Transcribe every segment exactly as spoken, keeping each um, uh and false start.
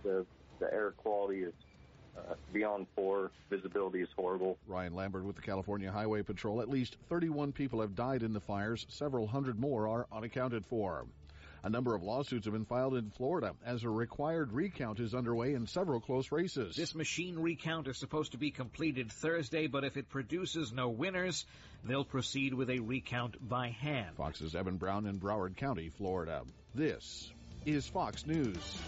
The, the air quality is uh, beyond poor. Visibility is horrible. Ryan Lambert with the California Highway Patrol. At least thirty-one people have died in the fires. Several hundred more are unaccounted for. A number of lawsuits have been filed in Florida as a required recount is underway in several close races. This machine recount is supposed to be completed Thursday, but if it produces no winners, they'll proceed with a recount by hand. Fox's Evan Brown in Broward County, Florida. This is Fox News.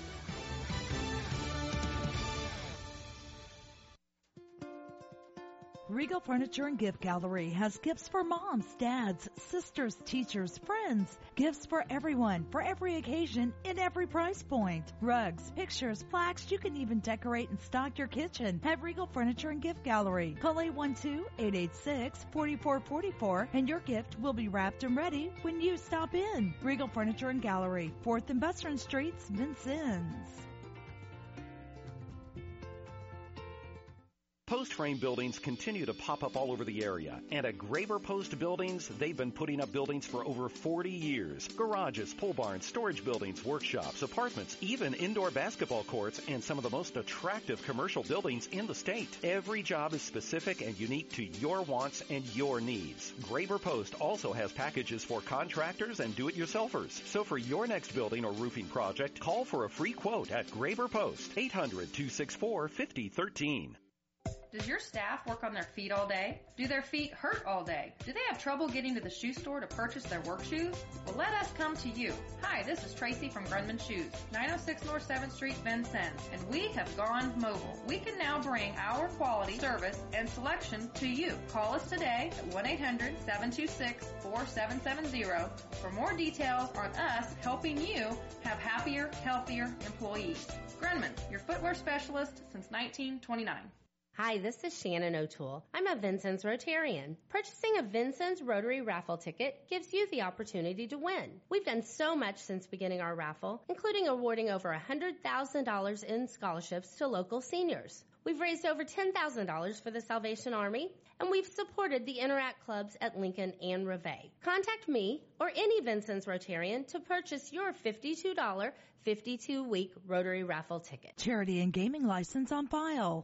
Regal Furniture and Gift Gallery has gifts for moms, dads, sisters, teachers, friends. Gifts for everyone, for every occasion, in every price point. Rugs, pictures, plaques, you can even decorate and stock your kitchen at Regal Furniture and Gift Gallery. Call eight one two, eight eight six, four four four four and your gift will be wrapped and ready when you stop in. Regal Furniture and Gallery, fourth and Western Streets, Vincennes. Post frame buildings continue to pop up all over the area. And at Graber Post Buildings, they've been putting up buildings for over forty years. Garages, pole barns, storage buildings, workshops, apartments, even indoor basketball courts, and some of the most attractive commercial buildings in the state. Every job is specific and unique to your wants and your needs. Graber Post also has packages for contractors and do-it-yourselfers. So for your next building or roofing project, call for a free quote at Graber Post, eight hundred, two six four, five zero one three. Does your staff work on their feet all day? Do their feet hurt all day? Do they have trouble getting to the shoe store to purchase their work shoes? Well, let us come to you. Hi, this is Tracy from Grundman Shoes, nine oh six North seventh Street, Vincennes, and we have gone mobile. We can now bring our quality, service, and selection to you. Call us today at one eight hundred, seven two six, four seven seven zero for more details on us helping you have happier, healthier employees. Grundman, your footwear specialist since nineteen twenty-nine. Hi, this is Shannon O'Toole. I'm a Vincennes Rotarian. Purchasing a Vincennes Rotary raffle ticket gives you the opportunity to win. We've done so much since beginning our raffle, including awarding over one hundred thousand dollars in scholarships to local seniors. We've raised over ten thousand dollars for the Salvation Army, and we've supported the Interact clubs at Lincoln and Reveille. Contact me or any Vincennes Rotarian to purchase your fifty-two dollars fifty-two week Rotary raffle ticket. Charity and gaming license on file.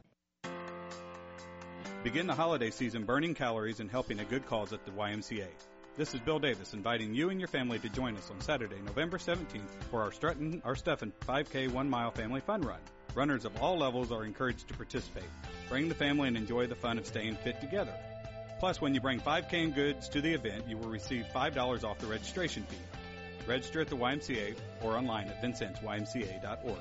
Begin the holiday season burning calories and helping a good cause at the Y M C A. This is Bill Davis inviting you and your family to join us on Saturday, November seventeenth for our Strutton, our Stephan five K one mile family fun run. Runners of all levels are encouraged to participate. Bring the family and enjoy the fun of staying fit together. Plus, when you bring five K in goods to the event, you will receive five dollars off the registration fee. Register at the Y M C A or online at vincennes y m c a dot org.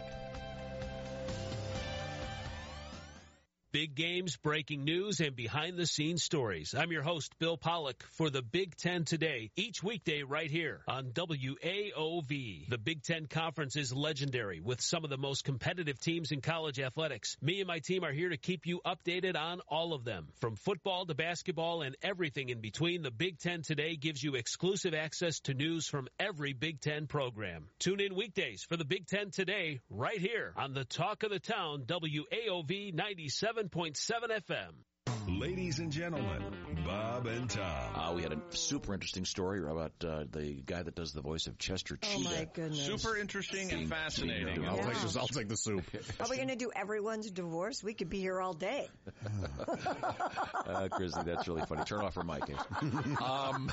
Big games, breaking news, and behind-the-scenes stories. I'm your host, Bill Pollock, for the Big Ten Today, each weekday right here on W A O V. The Big Ten Conference is legendary with some of the most competitive teams in college athletics. Me and my team are here to keep you updated on all of them. From football to basketball and everything in between, the Big Ten Today gives you exclusive access to news from every Big Ten program. Tune in weekdays for the Big Ten Today right here on the Talk of the Town, W A O V ninety-seven point seven F M. Ladies and gentlemen, Bob and Tom. Uh, we had a super interesting story about uh, the guy that does the voice of Chester Cheetah. Oh, my goodness. Super interesting and fascinating. I'll, Yeah. take this, I'll take the soup. Are we going to do everyone's divorce? We could be here all day. uh, Grizzly, that's really funny. Turn off her mic. um,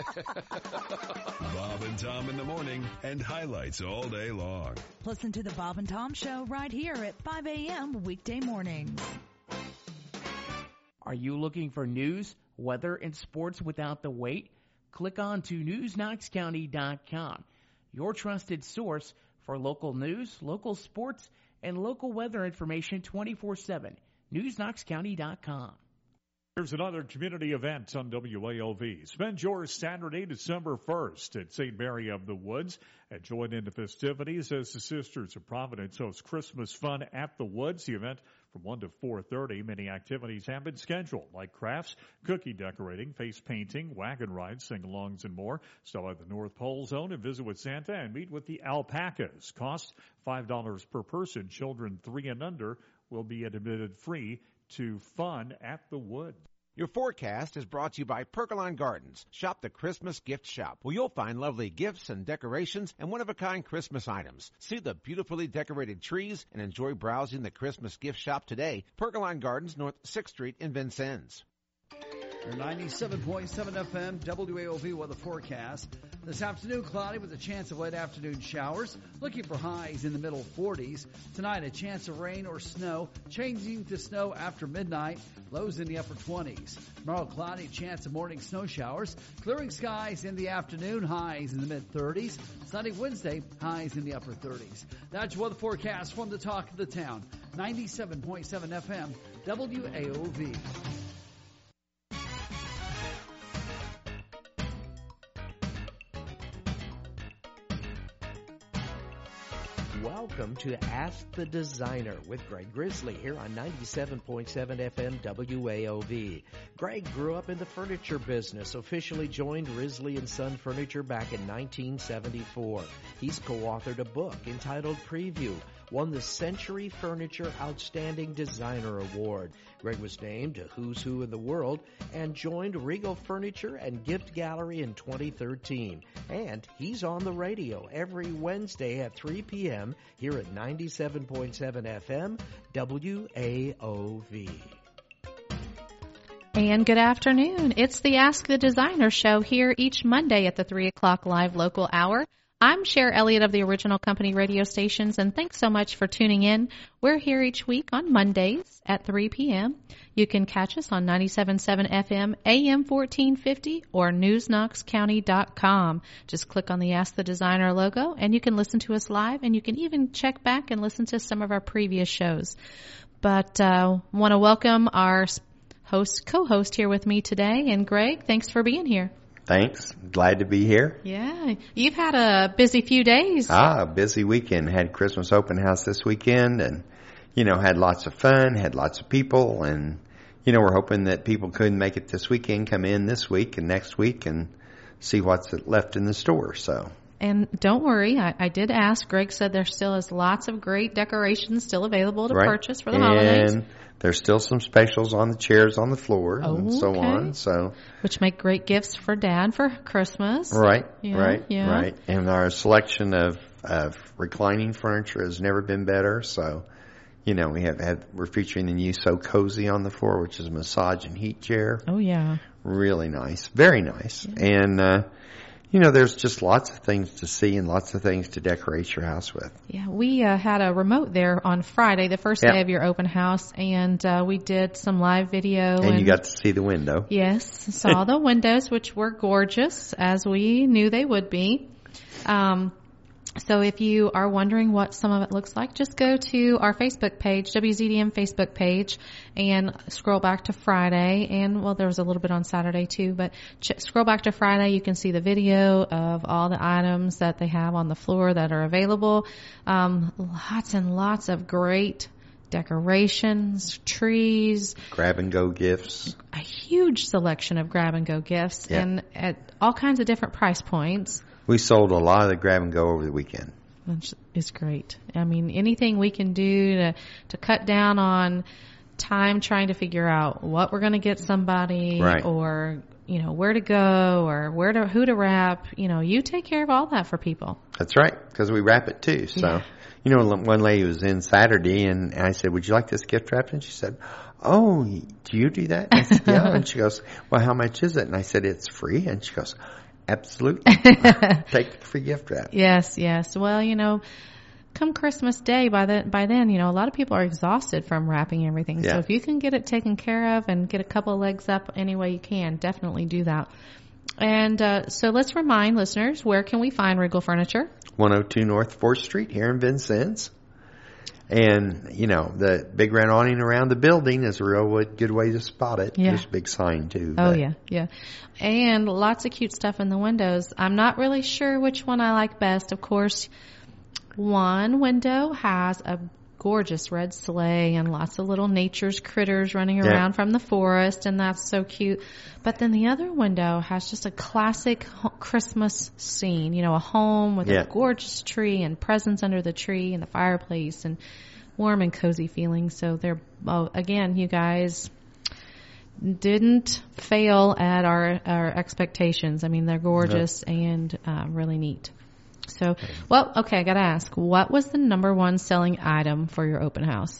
Bob and Tom in the morning and highlights all day long. Listen to the Bob and Tom Show right here at five a.m. weekday mornings. Are you looking for news, weather, and sports without the wait? Click on to news knox county dot com, your trusted source for local news, local sports, and local weather information twenty-four seven. news knox county dot com. Here's another community event on W A O V. Spend your Saturday, December first at Saint Mary of the Woods and join in the festivities as the Sisters of Providence host Christmas fun at the Woods. The event from one to four thirty. Many activities have been scheduled, like crafts, cookie decorating, face painting, wagon rides, sing-alongs, and more. Stop at the North Pole Zone and visit with Santa and meet with the alpacas. Cost five dollars per person. Children three and under will be admitted free to fun at the Woods. Your forecast is brought to you by Pergolan Gardens. Shop the Christmas gift shop, where you'll find lovely gifts and decorations and one-of-a-kind Christmas items. See the beautifully decorated trees and enjoy browsing the Christmas gift shop today. Pergolan Gardens, North sixth Street in Vincennes. ninety-seven point seven F M, W A O V weather forecast. This afternoon, cloudy with a chance of late afternoon showers. Looking for highs in the middle forties. Tonight, a chance of rain or snow, changing to snow after midnight. Lows in the upper twenties. Tomorrow, cloudy, chance of morning snow showers. Clearing skies in the afternoon, highs in the mid-thirties. Sunday, Wednesday, highs in the upper thirties. That's your weather forecast from the talk of the town. ninety-seven point seven F M, W A O V. Welcome to Ask the Designer with Greg Grizzly here on ninety-seven point seven F M W A O V. Greg grew up in the furniture business, officially joined Risley and Son Furniture back in nineteen seventy-four. He's co-authored a book entitled Preview, won the Century Furniture Outstanding Designer Award. Greg was named to Who's Who in the World and joined Regal Furniture and Gift Gallery in twenty thirteen. And he's on the radio every Wednesday at three p.m. here at ninety-seven point seven F M W A O V. And good afternoon. It's the Ask the Designer show here each Monday at the three o'clock live local hour. I'm Cher Elliott of the Original Company radio stations, and thanks so much for tuning in. We're here each week on Mondays at three p.m. You can catch us on ninety-seven point seven F M, A M fourteen fifty, or news knox county dot com. Just click on the Ask the Designer logo, and you can listen to us live, and you can even check back and listen to some of our previous shows. But uh want to welcome our host, co-host here with me today, and Greg, thanks for being here. Thanks. Glad to be here. Yeah. You've had a busy few days. Ah, busy weekend. Had Christmas open house this weekend and, you know, had lots of fun, had lots of people, and, you know, we're hoping that people couldn't make it this weekend come in this week and next week and see what's left in the store, so. And don't worry, I, I did ask. Greg said there still is lots of great decorations still available to right. purchase for the and holidays. There's still some specials on the chairs on the floor oh, and so okay. on. So, which make great gifts for Dad for Christmas. Right, yeah, right, yeah. right. And our selection of, of reclining furniture has never been better. So, you know, we have had, we're featuring the new So Cozy on the floor, which is a massage and heat chair. Oh, yeah. Really nice. Very nice. Yeah. And, uh, you know, there's just lots of things to see and lots of things to decorate your house with. Yeah, we uh, had a remote there on Friday, the first yep. day of your open house, and uh, we did some live video. And, and you got to see the window. Yes, saw the windows, which were gorgeous, as we knew they would be. Um, so if you are wondering what some of it looks like, just go to our Facebook page, W Z D M Facebook page, and scroll back to Friday. And, well, there was a little bit on Saturday, too. But ch- scroll back to Friday. You can see the video of all the items that they have on the floor that are available. Um, lots and lots of great decorations, trees. Grab-and-go gifts. A huge selection of grab-and-go gifts. Yeah. And at all kinds of different price points. We sold a lot of the grab-and-go over the weekend. Which is great. I mean, anything we can do to, to cut down on time trying to figure out what we're going to get somebody right. or, you know, where to go or where to, who to wrap. You know, you take care of all that for people. That's right, because we wrap it too. So, yeah. you know, one lady was in Saturday and I said, would you like this gift wrapped? And she said, oh, do you do that? And I said, yeah. And she goes, well, how much is it? And I said, it's free. And she goes, absolutely. Take the free gift wrap. Yes, yes. Well, you know, come Christmas Day, by the, by then, you know, a lot of people are exhausted from wrapping everything. Yeah. So if you can get it taken care of and get a couple of legs up any way you can, definitely do that. And uh, so let's remind listeners, where can we find Regal Furniture? one oh two North fourth Street here in Vincennes. And, you know, the big round awning around the building is a real good way to spot it. Yeah. There's a big sign, too. Oh, but. yeah, yeah. And lots of cute stuff in the windows. I'm not really sure which one I like best. Of course, one window has a gorgeous red sleigh and lots of little nature's critters running Yeah. around from the forest, and that's so cute. But then the other window has just a classic ho- Christmas scene, you know, a home with Yeah. a gorgeous tree and presents under the tree and the fireplace and warm and cozy feelings. So they're, oh, again, you guys, didn't fail at our, our expectations. I mean, they're gorgeous no. and uh, really neat. So, well, okay, I got to ask, what was the number one selling item for your open house?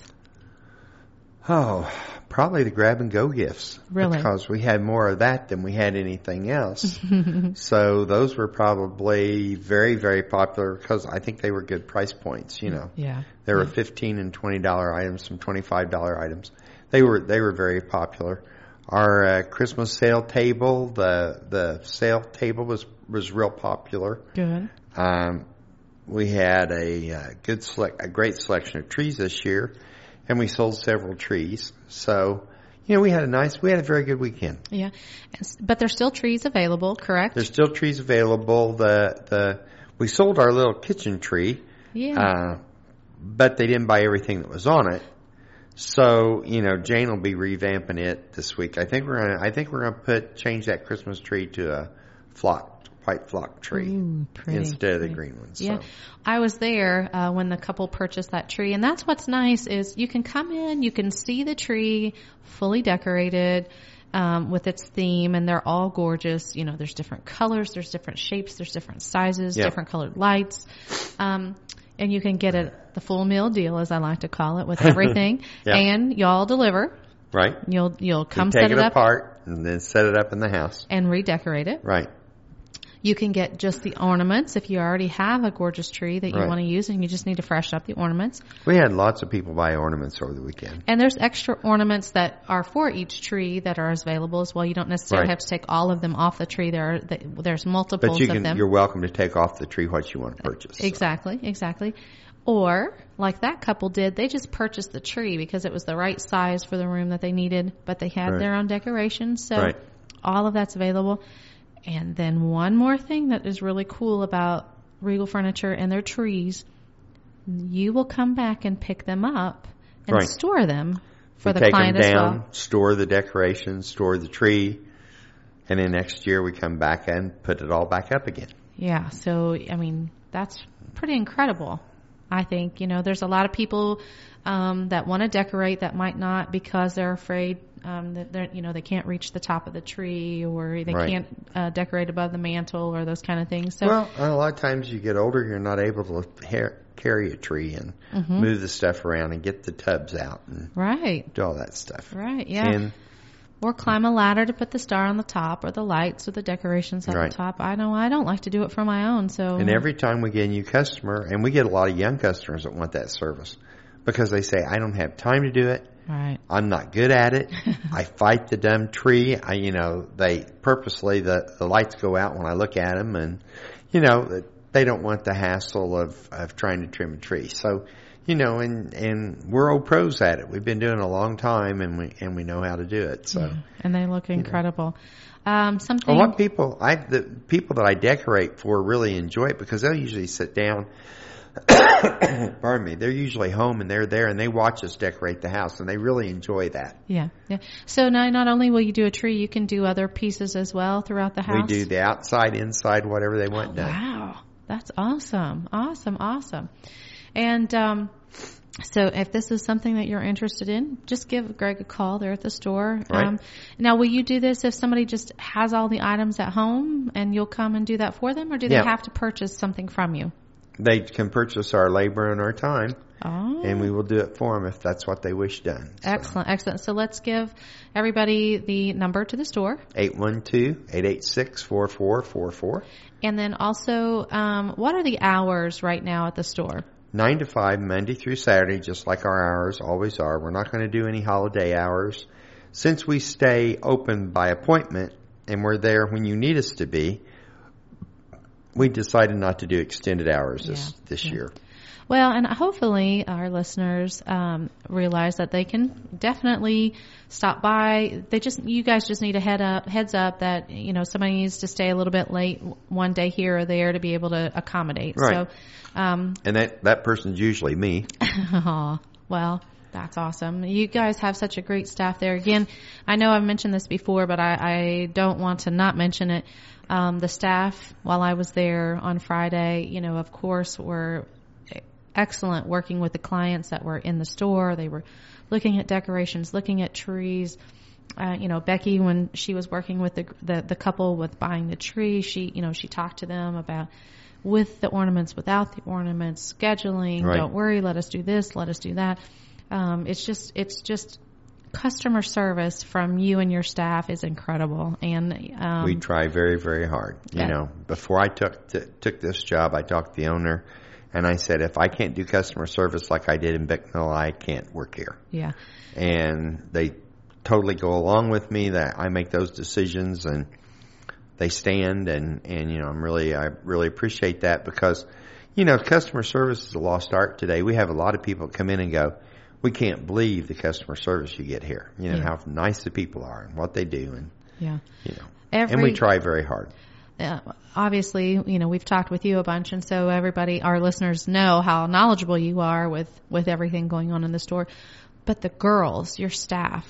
Oh, probably the grab-and-go gifts. Really? Because we had more of that than we had anything else. So those were probably very, very popular because I think they were good price points, you know. Yeah. There were yeah. fifteen and twenty dollar items, some twenty-five dollar items. They were they were very popular. Our uh, Christmas sale table, the the sale table was was real popular. Good. Um, we had a uh, good select, a great selection of trees this year. And we sold several trees. So, you know, we had a nice, we had a very good weekend. Yeah. But there's still trees available, correct? There's still trees available. The, the, we sold our little kitchen tree. Yeah. Uh, but they didn't buy everything that was on it. So, you know, Jane will be revamping it this week. I think we're going to, I think we're going to put, change that Christmas tree to a flock, white flock tree Ooh, pretty, instead of the pretty. green ones. Yeah. So. I was there uh, when the couple purchased that tree, and that's what's nice is you can come in, you can see the tree fully decorated um, with its theme, and they're all gorgeous. You know, there's different colors, there's different shapes, there's different sizes, yeah. different colored lights, um, and you can get it the full meal deal, as I like to call it, with everything, yeah. and y'all deliver. Right. You'll you'll come we take set it, it up apart and then set it up in the house and redecorate it. Right. You can get just the ornaments if you already have a gorgeous tree that you right. want to use, and you just need to freshen up the ornaments. We had lots of people buy ornaments over the weekend. And there's extra ornaments that are for each tree that are available as well. You don't necessarily right. have to take all of them off the tree. There are there's multiples but you can, of them. You're welcome to take off the tree what you want to purchase. Exactly, so. exactly. Or, like that couple did, they just purchased the tree because it was the right size for the room that they needed, but they had right. their own decorations. So right. all of that's available. And then one more thing that is really cool about Regal Furniture and their trees, you will come back and pick them up and right. store them for we the take client them down, as well. Store the decorations, store the tree, and then next year we come back and put it all back up again. Yeah, so, I mean, that's pretty incredible, I think. You know, there's a lot of people um, that want to decorate that might not because they're afraid Um, that they're, you know, they can't reach the top of the tree, or they right. can't uh, decorate above the mantle, or those kind of things. So, well, a lot of times you get older, you're not able to hair, carry a tree and mm-hmm. move the stuff around and get the tubs out and right. do all that stuff. Right, yeah. And, or climb a ladder to put the star on the top, or the lights or the decorations on right. the top. I know I don't like to do it for my own. So, and every time we get a new customer, and we get a lot of young customers that want that service because they say, I don't have time to do it. Right. I'm not good at it. I fight the dumb tree. I, you know, they purposely, the, the lights go out when I look at them, and, you know, they don't want the hassle of, of trying to trim a tree. So, you know, and, and we're old pros at it. We've been doing it a long time, and we, and we know how to do it. So, yeah. And they look incredible. Um, something. A lot of people, I, the people that I decorate for really enjoy it because they'll usually sit down. Pardon me. They're usually home and they're there and they watch us decorate the house and they really enjoy that. Yeah, yeah. So now, not only will you do a tree, you can do other pieces as well throughout the house. We do the outside, inside, whatever they want oh, done. Wow, that's awesome, awesome, awesome. And um, so, if this is something that you're interested in, just give Greg a call. They're at the store. Right. Um, now, will you do this if somebody just has all the items at home and you'll come and do that for them, or do they yeah. have to purchase something from you? They can purchase our labor and our time, oh. and we will do it for them if that's what they wish done. So. Excellent, excellent. So let's give everybody the number to the store. eight one two, eight eight six, four four four four. And then also, um, what are the hours right now at the store? nine to five, Monday through Saturday, just like our hours always are. We're not going to do any holiday hours. Since we stay open by appointment and we're there when you need us to be, we decided not to do extended hours this, yeah, this yeah. year. Well, and hopefully our listeners um, realize that they can definitely stop by. They just, you guys just need a head up, heads up that, you know, somebody needs to stay a little bit late one day here or there to be able to accommodate. Right. So, um, and that, that person's usually me. Oh, well, that's awesome. You guys have such a great staff there. Again, I know I've mentioned this before, but I, I don't want to not mention it. Um, the staff, while I was there on Friday, you know, of course, were excellent working with the clients that were in the store. They were looking at decorations, looking at trees, uh, you know, Becky, when she was working with the, the the couple with buying the tree, she, you know, she talked to them about with the ornaments, without the ornaments, scheduling. Right. Don't worry, let us do this, let us do that. Um, it's just, it's just customer service from you and your staff is incredible. And um, we try very, very hard. You yeah. know, before I took t- took this job, I talked to the owner, and I said, if I can't do customer service like I did in Bicknell, I can't work here. Yeah. And they totally go along with me that I make those decisions, and they stand, and, and you know, I'm really, I really appreciate that, because, you know, customer service is a lost art today. We have a lot of people come in and go, we can't believe the customer service you get here. You know, yeah. how nice the people are and what they do, and, yeah. you know, Every, and we try very hard. Uh, obviously, you know, we've talked with you a bunch, and so everybody, our listeners know how knowledgeable you are with, with everything going on in the store. But the girls, your staff,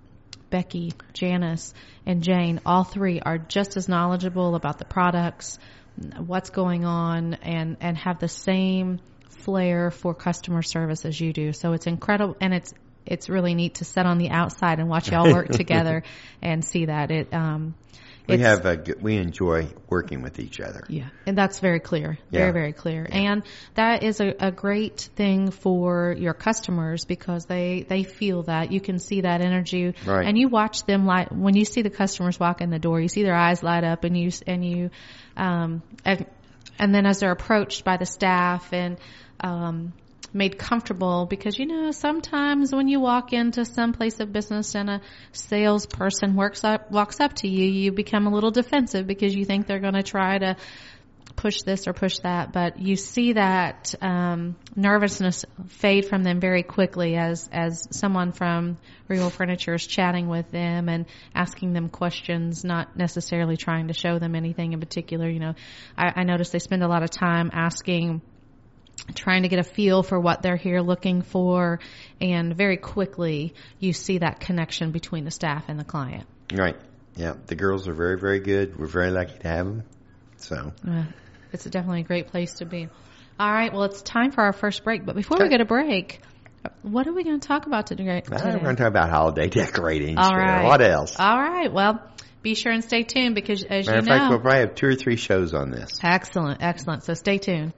Becky, Janice, and Jane, all three are just as knowledgeable about the products, what's going on, and, and have the same flair for customer service as you do. So it's incredible, and it's it's really neat to sit on the outside and watch y'all work together and see that. It um we have a we enjoy working with each other. Yeah, and that's very clear, very, yeah. very clear. Yeah. And that is a, a great thing for your customers, because they, they feel that. You can see that energy. Right. And you watch them, like, when you see the customers walk in the door, you see their eyes light up, and you, and you, um, and, and then as they're approached by the staff and, um, made comfortable, because, you know, sometimes when you walk into some place of business and a salesperson works up, walks up to you, you become a little defensive because you think they're going to try to push this or push that. But you see that um, nervousness fade from them very quickly as as someone from Regal Furniture is chatting with them and asking them questions, not necessarily trying to show them anything in particular. You know, I, I notice they spend a lot of time asking, trying to get a feel for what they're here looking for, and very quickly you see that connection between the staff and the client. Right. Yeah. The girls are very, very good. We're very lucky to have them. So uh, it's definitely a great place to be. All right. Well, it's time for our first break. But before okay. we go to break, what are we going to talk about today? today? We're going to talk about holiday decorating. All sure. right. What else? All right. Well, be sure and stay tuned, because as Matter you know. Matter of fact, we'll probably have two or three shows on this. Excellent. Excellent. So stay tuned.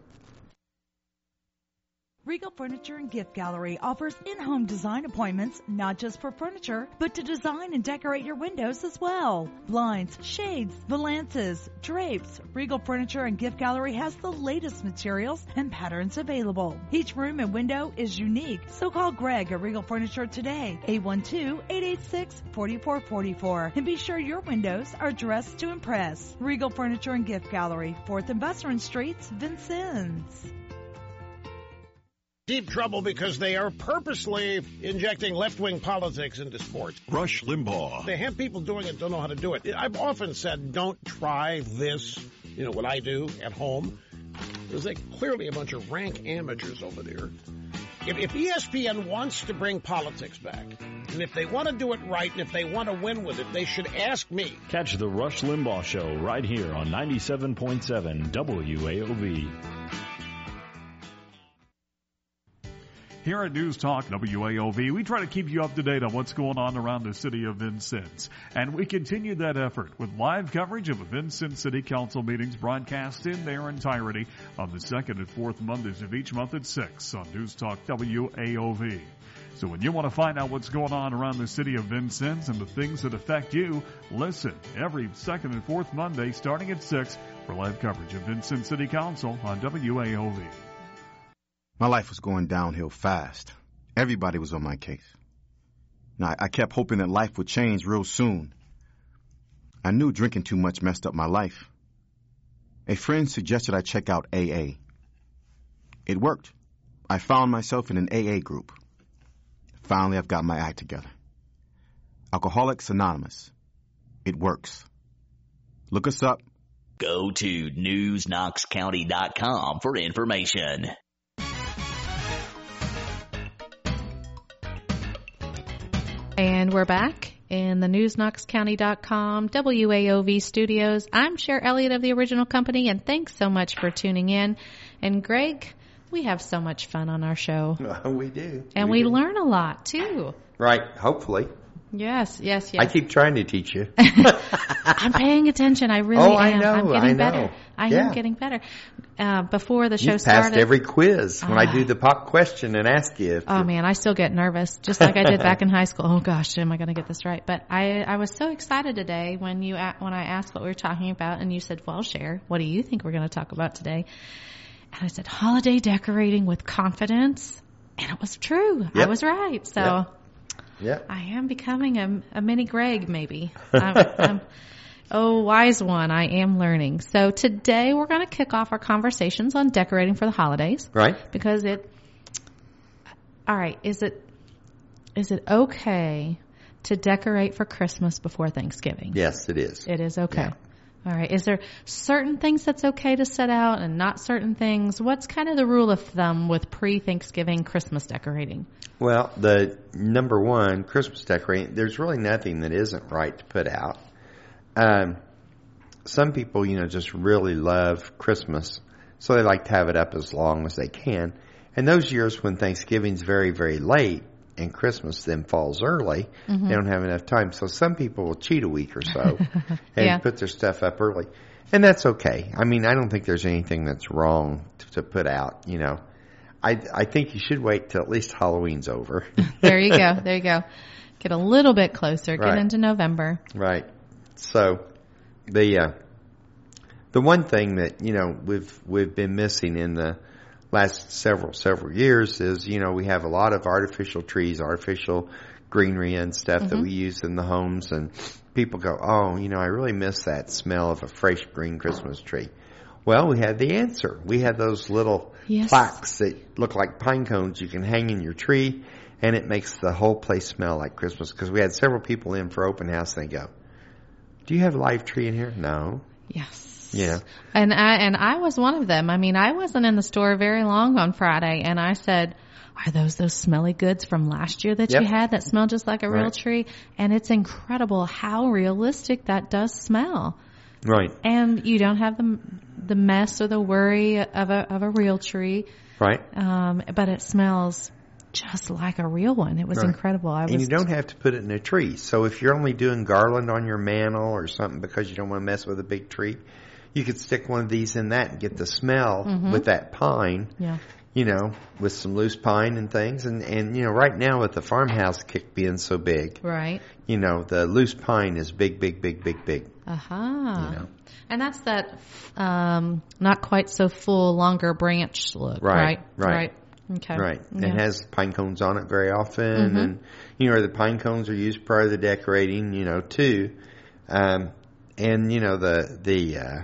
Regal Furniture and Gift Gallery offers in-home design appointments, not just for furniture, but to design and decorate your windows as well. Blinds, shades, valances, drapes. Regal Furniture and Gift Gallery has the latest materials and patterns available. Each room and window is unique, so call Greg at Regal Furniture today, eight one two, eight eight six, four four four four, and be sure your windows are dressed to impress. Regal Furniture and Gift Gallery, fourth and Veteran Streets, Vincennes. Deep trouble because they are purposely injecting left-wing politics into sports. Rush Limbaugh. They have people doing it, don't know how to do it. I've often said, don't try this, you know, what I do at home. There's like clearly a bunch of rank amateurs over there. If, if E S P N wants to bring politics back, and if they want to do it right, and if they want to win with it, they should ask me. Catch the Rush Limbaugh Show right here on ninety-seven point seven W A O V. Here at News Talk W A O V, we try to keep you up to date on what's going on around the city of Vincennes. And we continue that effort with live coverage of the Vincennes City Council meetings broadcast in their entirety on the second and fourth Mondays of each month at six on News Talk W A O V. So when you want to find out what's going on around the city of Vincennes and the things that affect you, listen every second and fourth Monday starting at six for live coverage of Vincennes City Council on W A O V. My life was going downhill fast. Everybody was on my case. Now, I kept hoping that life would change real soon. I knew drinking too much messed up my life. A friend suggested I check out A A. It worked. I found myself in an A A group. Finally, I've got my act together. Alcoholics Anonymous. It works. Look us up. Go to news knox county dot com for information. And we're back in the news knox county dot com W A O V studios. I'm Cher Elliott of the original company, and thanks so much for tuning in. And Greg, we have so much fun on our show. We do. And we, we do. learn a lot, too. Right, hopefully. Yes, yes, yes. I keep trying to teach you. I'm paying attention. I really oh, am. I know, I'm getting I better. know. I yeah. am getting better. Uh, before the show You've started. passed every quiz when uh, I do the pop question and ask you. If oh, man, I still get nervous, just like I did back in high school. Oh, gosh, am I going to get this right? But I, I was so excited today when you when I asked what we were talking about, and you said, well, Cher, what do you think we're going to talk about today? And I said, holiday decorating with confidence. And it was true. Yep. I was right. So Yep. Yep. I am becoming a, a mini Greg, maybe. I'm, I'm, oh, wise one. I am learning. So today we're going to kick off our conversations on decorating for the holidays. Right. Because it, all right, is it, is it okay to decorate for Christmas before Thanksgiving? Yes, it is. It is okay. Yeah. All right. Is there certain things that's okay to set out and not certain things? What's kind of the rule of thumb with pre-Thanksgiving Christmas decorating? Well, the number one, Christmas decorating, there's really nothing that isn't right to put out. Um, some people, you know, just really love Christmas, so they like to have it up as long as they can. And those years when Thanksgiving's very, very late and Christmas then falls early, mm-hmm. they don't have enough time. So some people will cheat a week or so and yeah. put their stuff up early. And that's okay. I mean, I don't think there's anything that's wrong to, to put out, you know. I I think you should wait till at least Halloween's over. There you go. There you go. Get a little bit closer. Get right. into November. Right. So the uh, the one thing that, you know, we've we've been missing in the last several several years is, you know, we have a lot of artificial trees, artificial greenery and stuff mm-hmm. that we use in the homes, and people go, "Oh, you know, I really miss that smell of a fresh green Christmas tree." Well, we had the answer. We had those little yes. plaques that look like pine cones you can hang in your tree, and it makes the whole place smell like Christmas. Because we had several people in for open house, and they go, "Do you have a live tree in here?" No. Yes. Yeah. And I and I was one of them. I mean, I wasn't in the store very long on Friday, and I said, "Are those those smelly goods from last year that yep. you had that smell just like a right. real tree?" And it's incredible how realistic that does smell. Right. And you don't have the the mess or the worry of a of a real tree. Right. Um, but it smells just like a real one. It was right. incredible. I was and you don't have to put it in a tree. So if you're only doing garland on your mantle or something because you don't want to mess with a big tree, you could stick one of these in that and get the smell mm-hmm. with that pine. Yeah. You know, with some loose pine and things. And, and, you know, right now with the farmhouse kick being so big. Right. You know, the loose pine is big, big, big, big, big. Uh-huh. You know. And that's that um, not quite so full, longer branch look, right? Right. Right. right. Okay. Right. Yeah. It has pine cones on it very often. Mm-hmm. And, you know, the pine cones are used part of the decorating, you know, too. Um, and, you know, the, the, uh,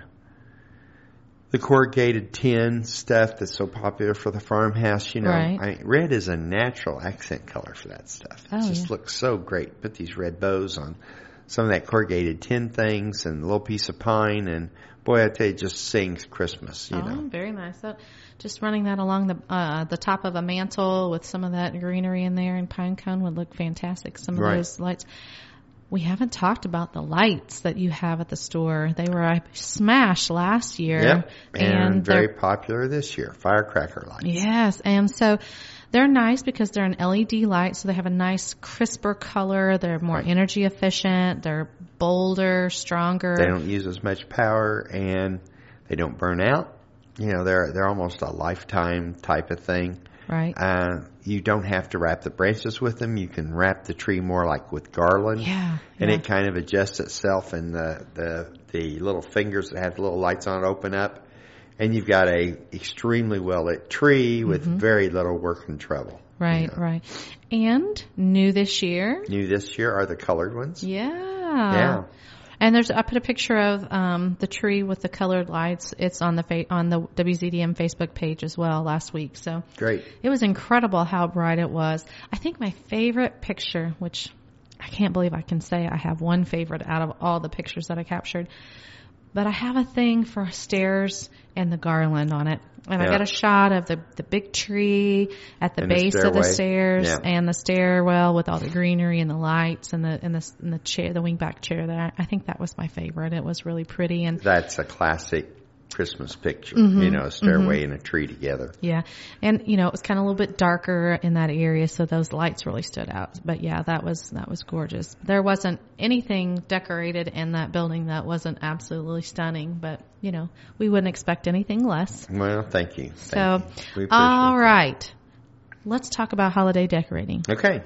the corrugated tin stuff that's so popular for the farmhouse, you know, right. I, red is a natural accent color for that stuff. It oh, just yeah. looks so great. Put these red bows on some of that corrugated tin things and a little piece of pine, and boy, I tell you, it just sings Christmas, you oh, know. Very nice. So just running that along the uh, the top of a mantle with some of that greenery in there and pine cone would look fantastic. Some of right. those lights. We haven't talked about the lights that you have at the store. They were a smash last year. Yep, and, and very popular this year, firecracker lights. Yes, and so they're nice because they're an L E D light, so they have a nice crisper color. They're more right. energy efficient. They're bolder, stronger. They don't use as much power, and they don't burn out. You know, they're they're almost a lifetime type of thing. Right. Uh, you don't have to wrap the branches with them. You can wrap the tree more like with garland. Yeah. And yeah. it kind of adjusts itself, and the, the the little fingers that have the little lights on it open up, and you've got a extremely well lit tree with mm-hmm. very little working trouble. Right, you know. right. And new this year. New this year are the colored ones. Yeah. Yeah. And there's, I put a picture of um, the tree with the colored lights. It's on the fa- on the W Z D M Facebook page as well last week. So great. It was incredible how bright it was. I think my favorite picture, which I can't believe I can say I have one favorite out of all the pictures that I captured, but I have a thing for stairs and the garland on it. And yeah. I got a shot of the, the big tree at the and base the of the stairs yeah. and the stairwell with all the greenery and the lights and the and the and the chair, the wingback chair there. I think that was my favorite. It was really pretty. And that's a classic Christmas picture, Mm-hmm, you know, a stairway mm-hmm. and a tree together. Yeah. And, you know, it was kind of a little bit darker in that area, so those lights really stood out. But, yeah, that was that was gorgeous. There wasn't anything decorated in that building that wasn't absolutely stunning, but, you know, we wouldn't expect anything less. Well, thank you. So, thank you. We appreciate all that. right. Let's talk about holiday decorating. Okay.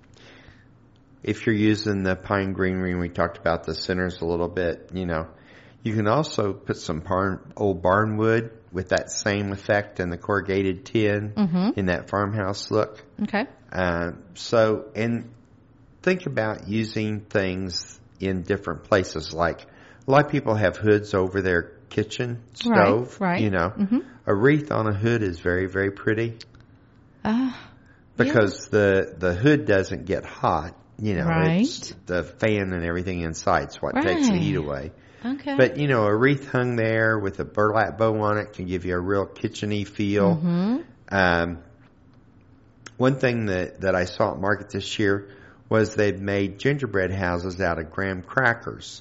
If you're using the pine greenery, we talked about the centers a little bit, you know, you can also put some barn, old barn wood with that same effect and the corrugated tin mm-hmm. in that farmhouse look. Okay. Uh, so, and think about using things in different places. Like a lot of people have hoods over their kitchen stove. Right, right. You know, mm-hmm. a wreath on a hood is very, very pretty. Uh, because yeah. the, the hood doesn't get hot. You know, right. it's the fan and everything inside is what right. takes the heat away. Okay. But, you know, a wreath hung there with a burlap bow on it can give you a real kitchen-y feel. Mm-hmm. Um, one thing that, that I saw at market this year was they've made gingerbread houses out of graham crackers.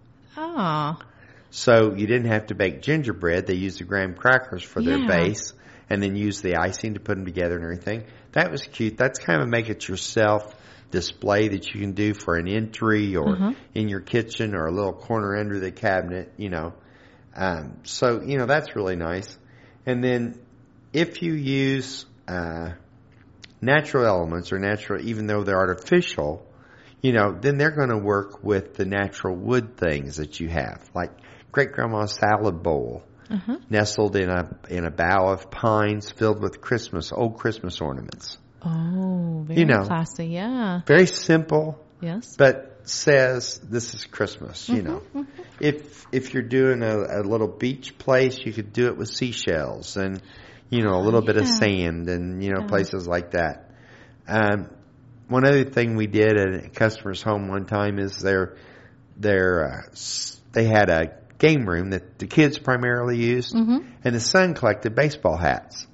Oh. So you didn't have to bake gingerbread. They used the graham crackers for their Yeah. base and then used the icing to put them together and everything. That was cute. That's kind of a make-it-yourself display that you can do for an entry or uh-huh. in your kitchen or a little corner under the cabinet, you know. Um, so, you know, that's really nice. And then if you use uh, natural elements or natural, even though they're artificial, you know, then they're going to work with the natural wood things that you have, like great-grandma's salad bowl uh-huh. nestled in a in a bough of pines filled with Christmas, old Christmas ornaments. Oh, very You know, classy, yeah. Very simple, Yes. but says this is Christmas, you Mm-hmm, know. mm-hmm. If if you're doing a, a little beach place, you could do it with seashells and, you know, a little bit of Yeah. sand and, you know, Yeah. places like that. Um, one other thing we did at a customer's home one time is their, their, uh, s- they had a game room that the kids primarily used, Mm-hmm. and the son collected baseball hats.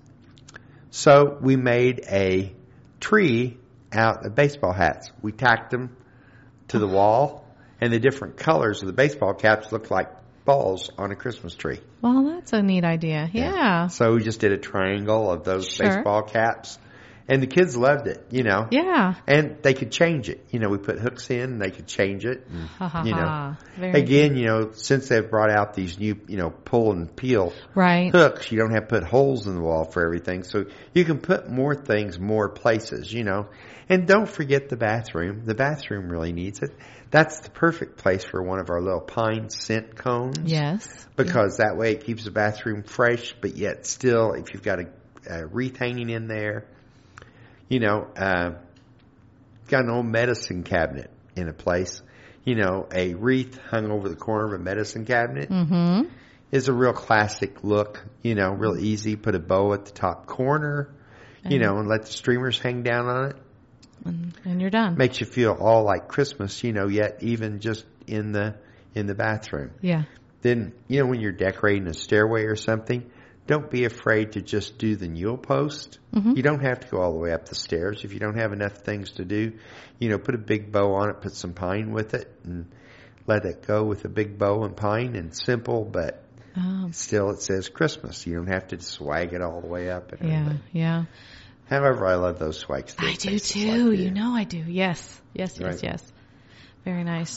So we made a tree out of baseball hats. We tacked them to the wall, and the different colors of the baseball caps looked like balls on a Christmas tree. Well, that's a neat idea. Yeah. So we just did a triangle of those Sure. baseball caps, and the kids loved it, you know. Yeah. And they could change it. You know, we put hooks in, and they could change it. And, Ha ha you know, ha. Very again, you know, since they've brought out these new, you know, pull and peel Right. hooks, you don't have to put holes in the wall for everything. So you can put more things, more places, you know. And don't forget the bathroom. The bathroom really needs it. That's the perfect place for one of our little pine scent cones. Yes. Because that way it keeps the bathroom fresh, but yet still, if you've got a, a wreath hanging in there, you know, uh, got an old medicine cabinet in a place, you know, a wreath hung over the corner of a medicine cabinet Mm-hmm. is a real classic look, you know, real easy. Put a bow at the top corner, you And- know, and let the streamers hang down on it. And, and you're done. Makes you feel all like Christmas, you know, yet even just in the in the bathroom. Yeah. Then, you know, when you're decorating a stairway or something, don't be afraid to just do the newel post. Mhm. You don't have to go all the way up the stairs. If you don't have enough things to do, you know, put a big bow on it, put some pine with it, and let it go with a big bow and pine, and simple, but Oh. still it says Christmas. You don't have to swag it all the way up. And Yeah. everything. Yeah. However, I love those swag sticks. I do too. You know I do. Yes. Yes, yes, Right. yes. Very nice.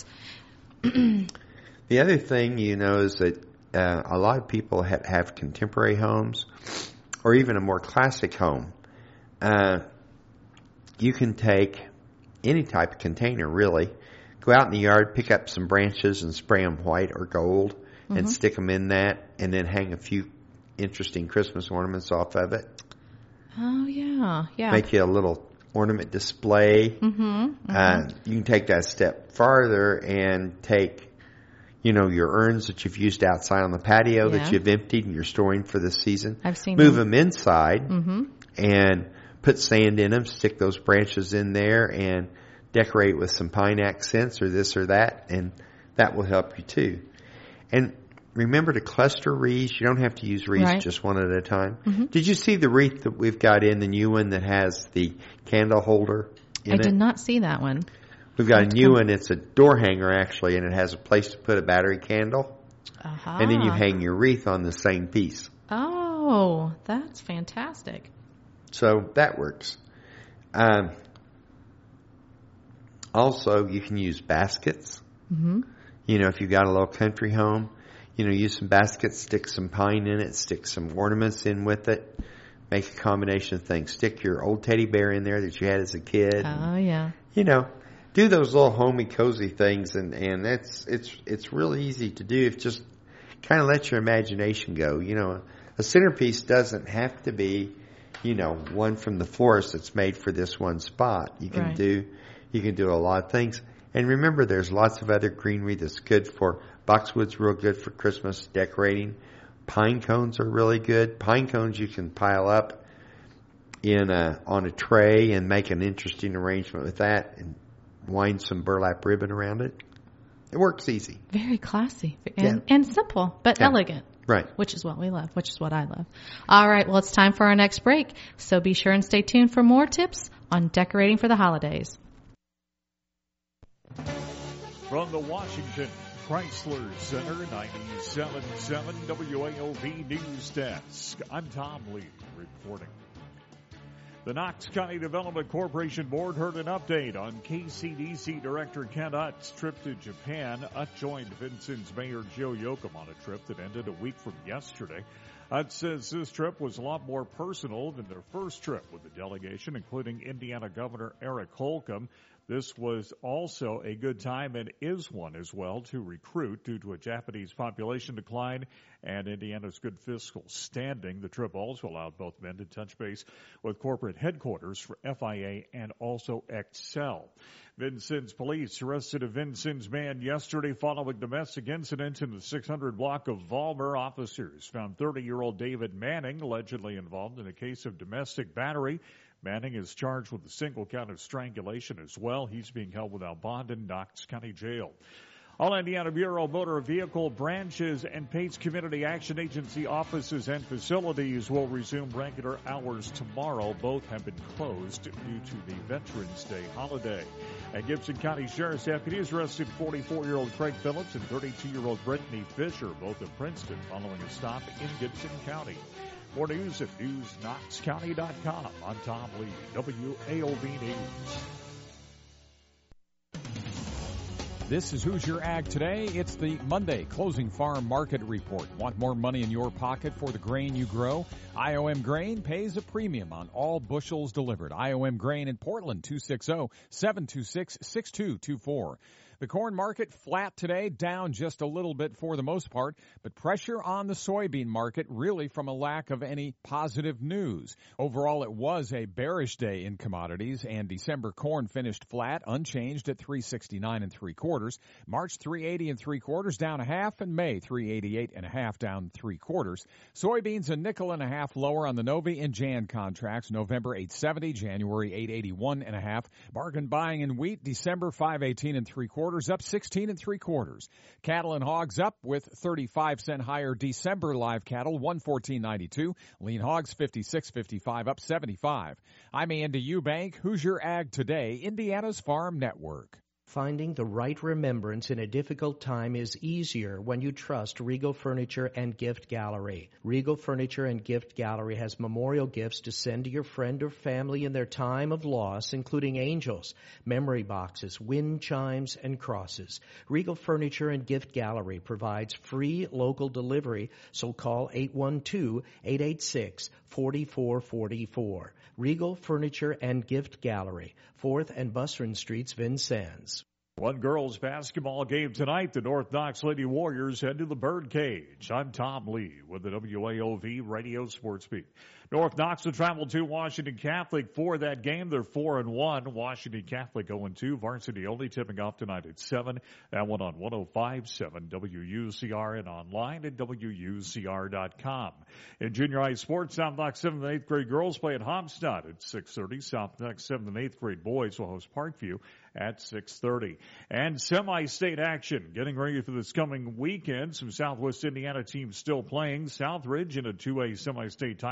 The other thing, you know, is that uh, a lot of people have, have contemporary homes or even a more classic home. Uh, you can take any type of container, really, go out in the yard, pick up some branches and spray them white or gold and Mhm. stick them in that, and then hang a few interesting Christmas ornaments off of it. Oh, yeah. Yeah. Make you a little ornament display. Mm-hmm. Uh, you can take that a step farther and take, you know, your urns that you've used outside on the patio Yeah. that you've emptied and you're storing for this season. I've seen Move them. them inside Mm-hmm. and put sand in them, stick those branches in there, and decorate with some pine accents or this or that, and that will help you too. And remember to cluster wreaths. You don't have to use wreaths Right. just one at a time. Mhm. Did you see the wreath that we've got in, the new one that has the candle holder in I it? did not see that one. We've got a Have to new come- one. It's a door hanger, actually, and it has a place to put a battery candle. Uh-huh. And then you hang your wreath on the same piece. Oh, that's fantastic. So that works. Um, also, you can use baskets. Mm-hmm. You know, if you've got a little country home, you know, use some baskets, stick some pine in it, stick some ornaments in with it, make a combination of things. Stick your old teddy bear in there that you had as a kid. Oh, yeah. You know, do those little homey, cozy things, and, and that's, it's, it's really easy to do if just kind of let your imagination go. You know, a centerpiece doesn't have to be, you know, one from the florist that's made for this one spot. You can Right. do, you can do a lot of things. And remember, there's lots of other greenery that's good for, boxwood's real good for Christmas decorating. Pine cones are really good. Pine cones you can pile up in a, on a tray and make an interesting arrangement with that and wind some burlap ribbon around it. It works easy. Very classy and, Yeah. and simple, but Yeah. elegant. Right. Which is what we love, which is what I love. All right, well, it's time for our next break. So be sure and stay tuned for more tips on decorating for the holidays. From the Washington Chrysler Center, ninety-seven point seven W A O V News Desk, I'm Tom Lee reporting. The Knox County Development Corporation Board heard an update on K C D C Director Ken Utt's trip to Japan. Utt joined Vincent's Mayor Joe Yoakum on a trip that ended a week from yesterday. Utt says this trip was a lot more personal than their first trip with the delegation, including Indiana Governor Eric Holcomb. This was also a good time and is one as well to recruit due to a Japanese population decline and Indiana's good fiscal standing. The trip also allowed both men to touch base with corporate headquarters for F I A and also Excel. Vincennes police arrested a Vincennes man yesterday following domestic incidents in the six hundred block of Vollmer. Officers found thirty-year-old David Manning allegedly involved in a case of domestic battery. Manning is charged with a single count of strangulation as well. He's being held without bond in Knox County Jail. All Indiana Bureau of Motor Vehicle branches and Pates Community Action Agency offices and facilities will resume regular hours tomorrow. Both have been closed due to the Veterans Day holiday. And Gibson County Sheriff's deputies arrested forty-four-year-old Craig Phillips and thirty-two-year-old Brittany Fisher, both of Princeton, following a stop in Gibson County. More news at news knox county dot com. I'm Tom Lee, W A O V News. This is Who's Your Ag Today. It's the Monday Closing Farm Market Report. Want more money in your pocket for the grain you grow? I O M Grain pays a premium on all bushels delivered. I O M Grain in Portland, two six zero, seven two six, six two two four. The corn market flat today, down just a little bit for the most part, but pressure on the soybean market really from a lack of any positive news. Overall, it was a bearish day in commodities, and December corn finished flat, unchanged at three sixty-nine and three quarters. March three eighty and three quarters, down a half, and May three eighty-eight and a half, down three quarters. Soybeans a nickel and a half lower on the Novi and Jan contracts. November eight seventy, January eight eighty-one and a half. Bargain buying in wheat, December five eighteen and three quarters. Up sixteen and three quarters. Cattle and hogs up with thirty-five cent higher December live cattle, one fourteen ninety-two. Lean hogs fifty-six fifty-five, up seventy-five. I'm Andy Eubank. Who's Your Ag Today? Indiana's Farm Network. Finding the right remembrance in a difficult time is easier when you trust Regal Furniture and Gift Gallery. Regal Furniture and Gift Gallery has memorial gifts to send to your friend or family in their time of loss, including angels, memory boxes, wind chimes, and crosses. Regal Furniture and Gift Gallery provides free local delivery, so call eight one two, eight eight six, four four four four. Regal Furniture and Gift Gallery, fourth and Busserin Streets, Vincennes. One girls basketball game tonight. The North Knox Lady Warriors head to the Birdcage. I'm Tom Lee with the W A O V Radio Sports Beat. North Knox will travel to Washington Catholic for that game. They're four and one. Washington Catholic oh and two. Varsity only tipping off tonight at seven. That one on one oh five point seven W U C R and online at W U C R dot com. In junior high sports, South Knox seventh and eighth grade girls play at Homstad at six thirty. South Knox seventh and eighth grade boys will host Parkview at six thirty. And semi-state action getting ready for this coming weekend. Some Southwest Indiana teams still playing. Southridge in a two A semi-state title game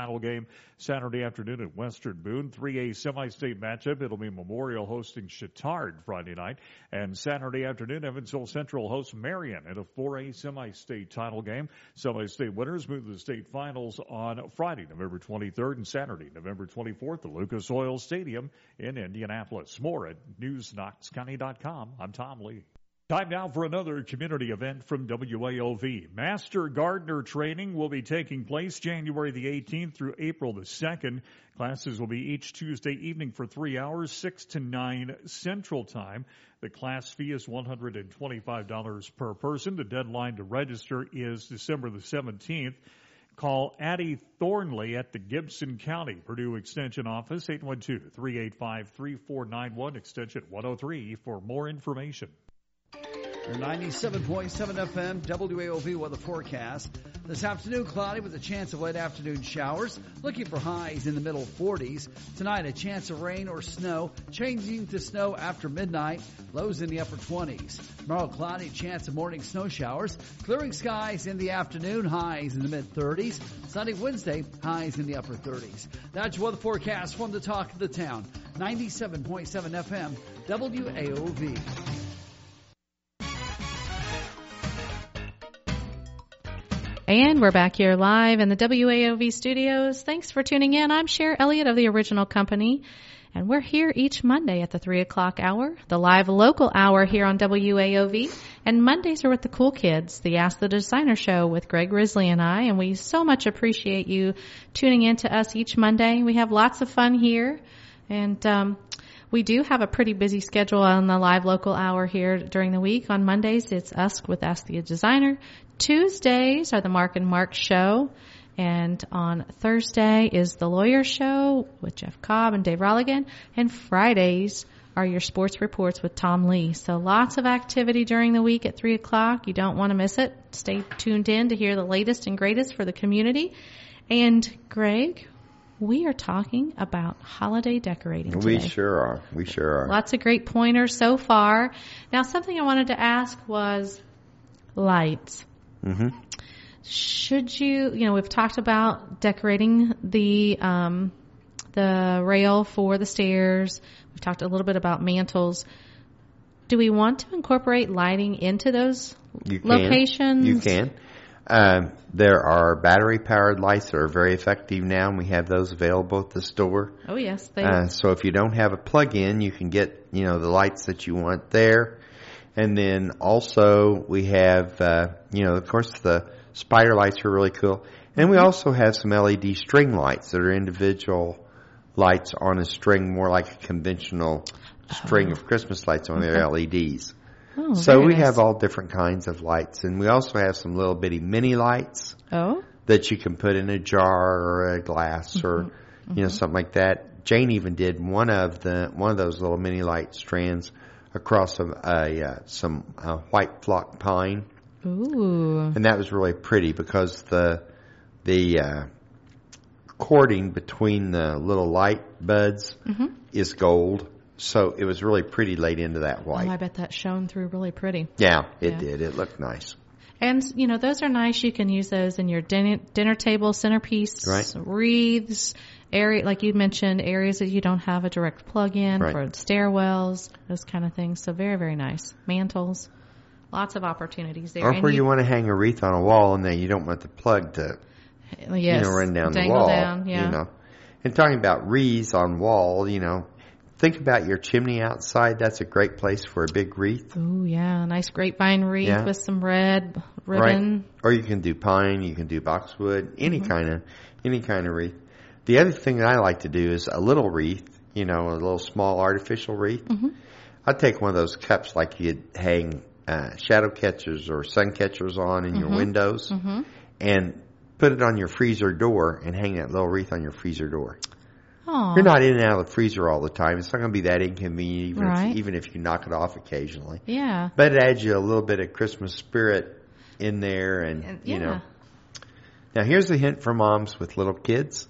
game Saturday afternoon at Western Boone. three A semi-state matchup. It'll be Memorial hosting Chittard Friday night. And Saturday afternoon, Evansville Central hosts Marion in a four A semi-state title game. Semi-state winners move to the state finals on Friday, November twenty-third, and Saturday, November twenty-fourth, at Lucas Oil Stadium in Indianapolis. More at news knox county dot com. I'm Tom Lee. Time now for another community event from W A O V. Master Gardener Training will be taking place January the eighteenth through April the second. Classes will be each Tuesday evening for three hours, six to nine Central Time. The class fee is one hundred twenty-five dollars per person. The deadline to register is December the seventeenth. Call Addie Thornley at the Gibson County Purdue Extension Office, eight one two, three eight five, three four nine one, extension one oh three for more information. ninety-seven point seven F M, W A O V weather forecast. This afternoon, cloudy with a chance of late afternoon showers. Looking for highs in the middle forties. Tonight, a chance of rain or snow, changing to snow after midnight. Lows in the upper twenties. Tomorrow, cloudy, chance of morning snow showers. Clearing skies in the afternoon, highs in the mid thirties. Sunday, Wednesday, highs in the upper thirties. That's your weather forecast from the talk of the town. ninety-seven point seven F M, W A O V. And we're back here live in the W A O V studios. Thanks for tuning in. I'm Cher Elliott of the Original Company, and we're here each Monday at the three o'clock hour, the live local hour here on W A O V. And Mondays are with the cool kids, the Ask the Designer show with Greg Risley and I, and we so much appreciate you tuning in to us each Monday. We have lots of fun here, and um we do have a pretty busy schedule on the live local hour here during the week. On Mondays, it's us with Ask the Designer. Tuesdays are the Mark and Mark show. And on Thursday is the Lawyer show with Jeff Cobb and Dave Rolligan. And Fridays are your sports reports with Tom Lee. So lots of activity during the week at three o'clock. You don't want to miss it. Stay tuned in to hear the latest and greatest for the community. And Greg, we are talking about holiday decorating today. We sure are. We sure are. Lots of great pointers so far. Now, something I wanted to ask was lights. Mm-hmm. Should you, you know, we've talked about decorating the um, the rail for the stairs. We've talked a little bit about mantles. Do we want to incorporate lighting into those you can. locations? You can. Um, there are battery-powered lights that are very effective now, and we have those available at the store. Oh, yes. They uh, so if you don't have a plug-in, you can get, you know, the lights that you want there. And then also we have, uh, you know, of course, the spider lights are really cool. And we also have some L E D string lights that are individual lights on a string, more like a conventional string oh. of Christmas lights on their L E Ds. Oh, so we nice. have all different kinds of lights, and we also have some little bitty mini lights oh. that you can put in a jar or a glass or mm-hmm. you know something like that. Jane even did one of the one of those little mini light strands across a, a uh, some uh, white flock pine. Ooh! And that was really pretty because the the uh, cording between the little light buds mm-hmm. is gold. So it was really pretty laid into that white. Oh, I bet that shone through really pretty. Yeah, it yeah. did. It looked nice. And, you know, those are nice. You can use those in your dinner, dinner table, centerpiece, right. wreaths, area, like you mentioned, areas that you don't have a direct plug-in right. for stairwells, those kind of things. So very, very nice. Mantles, lots of opportunities there. Or and where you, you want to hang a wreath on a wall and then you don't want the plug to, yes, you know, run down dangle the wall. Down, yeah. You know. And talking about wreaths on wall, you know, think about your chimney outside. That's a great place for a big wreath. Oh, yeah. A nice grapevine wreath yeah. with some red ribbon. Right. Or you can do pine, you can do boxwood, any mm-hmm. kind of any kind of wreath. The other thing that I like to do is a little wreath, you know, a little small artificial wreath. Mm-hmm. I'd take one of those cups like you'd hang uh, shadow catchers or sun catchers on in mm-hmm. your windows mm-hmm. and put it on your freezer door and hang that little wreath on your freezer door. Aww. You're not in and out of the freezer all the time. It's not going to be that inconvenient, even, right. if, even if you knock it off occasionally. Yeah. But it adds you a little bit of Christmas spirit in there, and, and you yeah. know. Now, here's a hint for moms with little kids.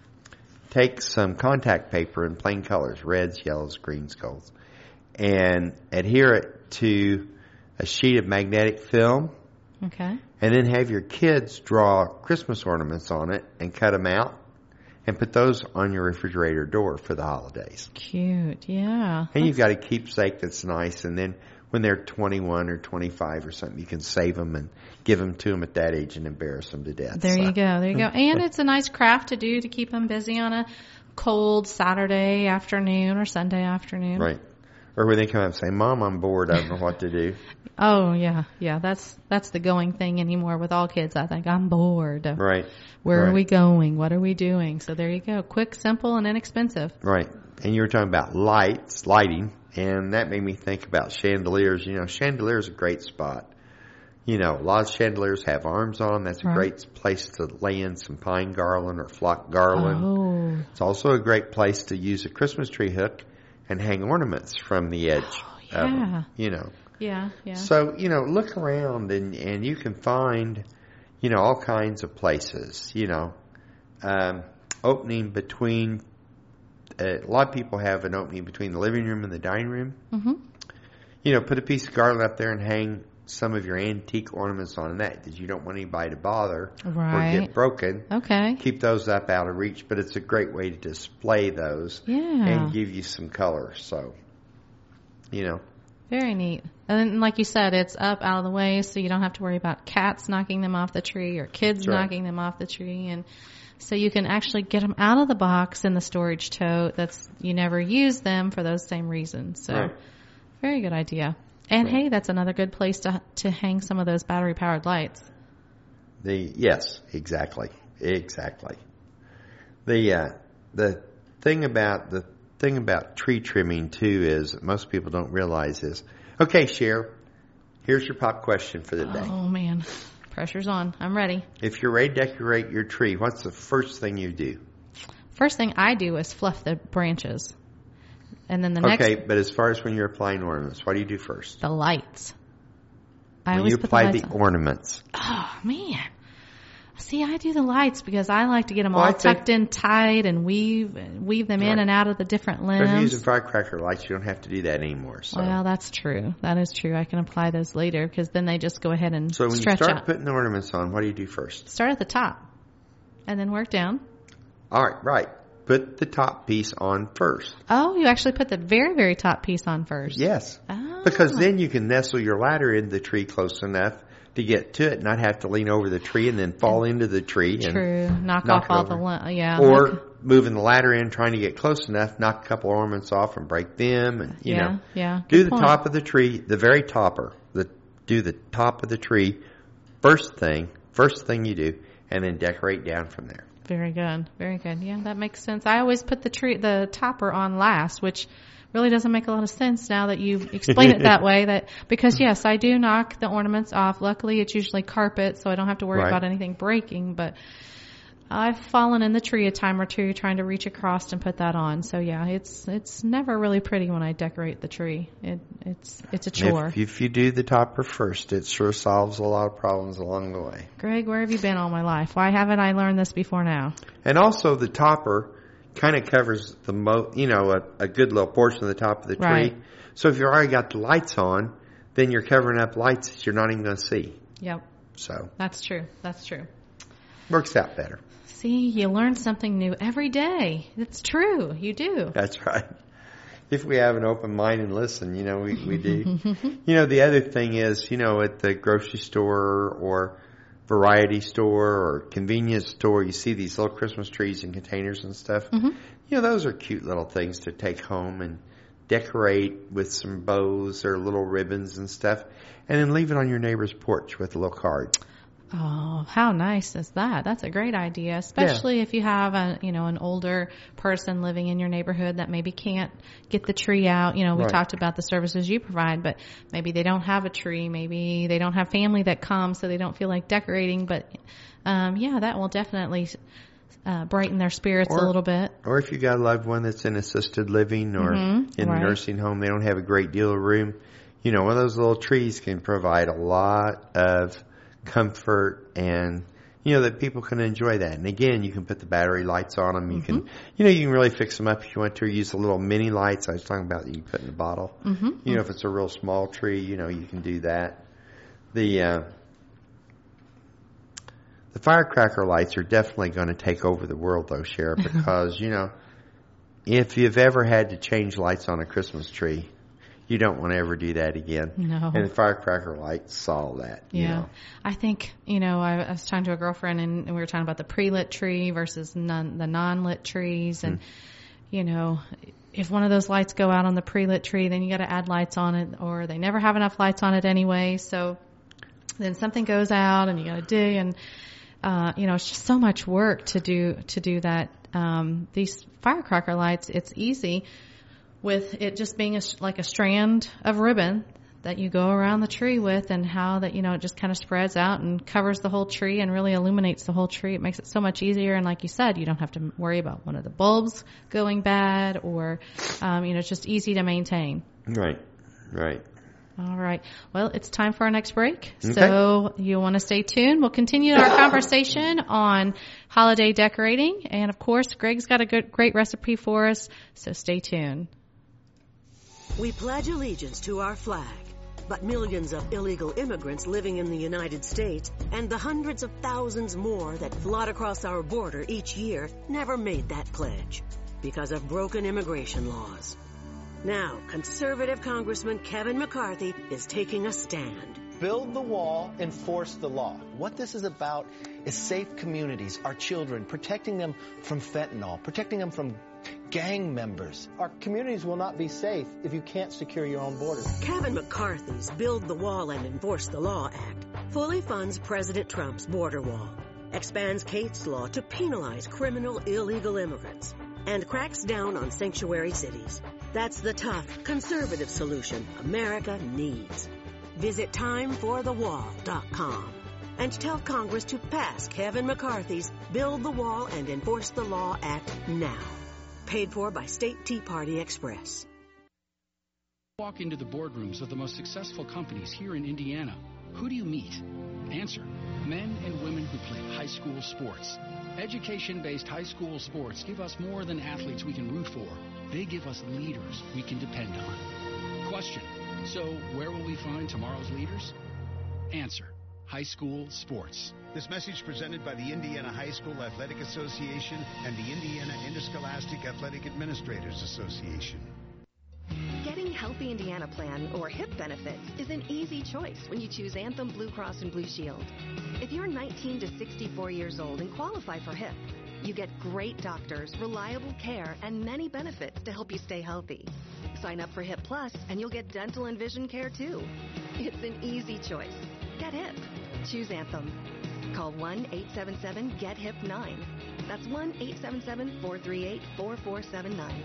Take some contact paper in plain colors, reds, yellows, greens, golds, and adhere it to a sheet of magnetic film. Okay. And then have your kids draw Christmas ornaments on it and cut them out. and put those on your refrigerator door for the holidays. Cute, yeah. And you've got a keepsake that's nice, and then when they're twenty-one or twenty-five or something, you can save them and give them to them at that age and embarrass them to death. There so. you go, there you go. And it's a nice craft to do to keep them busy on a cold Saturday afternoon or Sunday afternoon. Right. Or when they come up and say, Mom, I'm bored, I don't know what to do. Oh, yeah, yeah, that's that's the going thing anymore with all kids, I think. I'm bored. Right. Where right. are we going? What are we doing? So there you go. Quick, simple, and inexpensive. Right. And you were talking about lights, lighting, and that made me think about chandeliers. You know, chandeliers are a great spot. You know, a lot of chandeliers have arms on them. That's a right. great place to lay in some pine garland or flock garland. Oh. It's also a great place to use a Christmas tree hook and hang ornaments from the edge oh, yeah. of them, you know. Yeah, yeah. So, you know, look around and, and you can find, you know, all kinds of places, you know, um, opening between, uh, a lot of people have an opening between the living room and the dining room. Mm-hmm. You know, put a piece of garland up there and hang some of your antique ornaments on that that you don't want anybody to bother right. or get broken. Okay. Keep those up out of reach, but it's a great way to display those yeah. and give you some color. So, you know. Very neat. And like you said, it's up out of the way, so you don't have to worry about cats knocking them off the tree or kids right. knocking them off the tree. And so you can actually get them out of the box in the storage tote. That's you never use them for those same reasons. So right. very good idea. And right. hey, that's another good place to to hang some of those battery powered lights. The yes, exactly, exactly. The uh, the thing about the thing about tree trimming too is that most people don't realize is okay. Cher, here's your pop question for the day. Oh man, pressure's on. I'm ready. If you're ready to decorate your tree, what's the first thing you do? First thing I do is fluff the branches. And then the okay, next... Okay, but as far as when you're applying ornaments, what do you do first? The lights. I when always you put apply the, the ornaments. Oh, man. See, I do the lights because I like to get them well, all I tucked think... in tight and weave weave them right. in and out of the different limbs. But if you're using firecracker lights, you don't have to do that anymore. So. Well, that's true. That is true. I can apply those later because then they just go ahead and so when stretch you start out. putting the ornaments on, what do you do first? Start at the top and then work down. All right, right. Put the top piece on first. Oh, you actually put the very, very top piece on first. Yes. Oh. Because then you can nestle your ladder into the tree close enough to get to it, not have to lean over the tree and then fall into the tree. True. And knock, knock off all the, li- yeah. Or okay. moving the ladder in, trying to get close enough, knock a couple ornaments off and break them. And, you yeah, know, yeah. do Good the point. top of the tree, the very topper, the, do the top of the tree first thing, first thing you do, and then decorate down from there. Very good. Very good. Yeah, that makes sense. I always put the tree, the topper on last, which really doesn't make a lot of sense now that you explain it that way. That because yes, I do knock the ornaments off. Luckily, it's usually carpet, so I don't have to worry right. about anything breaking. But I've fallen in the tree a time or two trying to reach across and put that on. So yeah, it's it's never really pretty when I decorate the tree. It it's it's a chore. If, if you do the topper first, it sure solves a lot of problems along the way. Greg, where have you been all my life? Why haven't I learned this before now? And also the topper kind of covers the mo, you know, a, a good little portion of the top of the tree. Right. So if you've already got the lights on, then you're covering up lights that you're not even going to see. Yep. So that's true. That's true. Works out better. See, you learn something new every day. It's true. You do. That's right. If we have an open mind and listen, you know, we, we do. You know, the other thing is, you know, at the grocery store or variety store or convenience store, you see these little Christmas trees in containers and stuff. Mm-hmm. You know, those are cute little things to take home and decorate with some bows or little ribbons and stuff, and then leave it on your neighbor's porch with a little card. Oh, how nice is that? That's a great idea, especially yeah. if you have a, you know, an older person living in your neighborhood that maybe can't get the tree out. You know, we right. talked about the services you provide, but maybe they don't have a tree. Maybe they don't have family that comes, so they don't feel like decorating. But, um, yeah, that will definitely uh, brighten their spirits or, a little bit. Or if you got a loved one that's in assisted living or mm-hmm. in right. a nursing home, they don't have a great deal of room. You know, one of those little trees can provide a lot of comfort and, you know, that people can enjoy that. And again, you can put the battery lights on them. You mm-hmm. can, you know, you can really fix them up if you want to, or use the little mini lights I was talking about that you put in a bottle. Mm-hmm. You know, if it's a real small tree, you know, you can do that. The, uh, The firecracker lights are definitely going to take over the world, though, Sheriff, because, you know, if you've ever had to change lights on a Christmas tree, you don't want to ever do that again. No. And the firecracker lights solve that. Yeah. You know. I think, you know, I, I was talking to a girlfriend and, and we were talking about the pre-lit tree versus non, the non-lit trees. And, mm. you know, if one of those lights go out on the pre-lit tree, then you got to add lights on it, or they never have enough lights on it anyway. So then something goes out and you got to dig, and, uh, you know, it's just so much work to do, to do that. Um, these firecracker lights, it's easy with it just being a, like a strand of ribbon that you go around the tree with, and how that, you know, it just kind of spreads out and covers the whole tree and really illuminates the whole tree. It makes it so much easier. And like you said, you don't have to worry about one of the bulbs going bad, or, um, you know, it's just easy to maintain. Right, right. All right. Well, it's time for our next break. Okay. So you want to stay tuned. We'll continue our conversation on holiday decorating. And of course, Greg's got a good, great recipe for us. So stay tuned. We pledge allegiance to our flag, but millions of illegal immigrants living in the United States and the hundreds of thousands more that flood across our border each year never made that pledge because of broken immigration laws. Now, conservative Congressman Kevin McCarthy is taking a stand. Build the wall, enforce the law. What this is about is safe communities, our children, protecting them from fentanyl, protecting them from gang members. Our communities will not be safe if you can't secure your own borders. Kevin McCarthy's Build the Wall and Enforce the Law Act fully funds President Trump's border wall, expands Kate's law to penalize criminal illegal immigrants, and cracks down on sanctuary cities. That's the tough, conservative solution America needs. Visit time for the wall dot com and tell Congress to pass Kevin McCarthy's Build the Wall and Enforce the Law Act now. Paid for by State Tea Party Express. Walk into the boardrooms of the most successful companies here in Indiana. Who do you meet? Answer: men and women who play high school sports. Education-based high school sports give us more than athletes we can root for. They give us leaders we can depend on. Question: so where will we find tomorrow's leaders? Answer: high school sports. This message presented by the Indiana High School Athletic Association and the Indiana Interscholastic Athletic Administrators Association. Getting Healthy Indiana Plan, or HIP benefits, is an easy choice when you choose Anthem Blue Cross and Blue Shield. If you're nineteen to sixty-four years old and qualify for HIP, you get great doctors, reliable care, and many benefits to help you stay healthy. Sign up for HIP Plus and you'll get dental and vision care too. It's an easy choice. Get HIP. Choose Anthem. Call one eight seven seven, G E T H I P nine. That's one eight seven seven, four three eight, four four seven nine.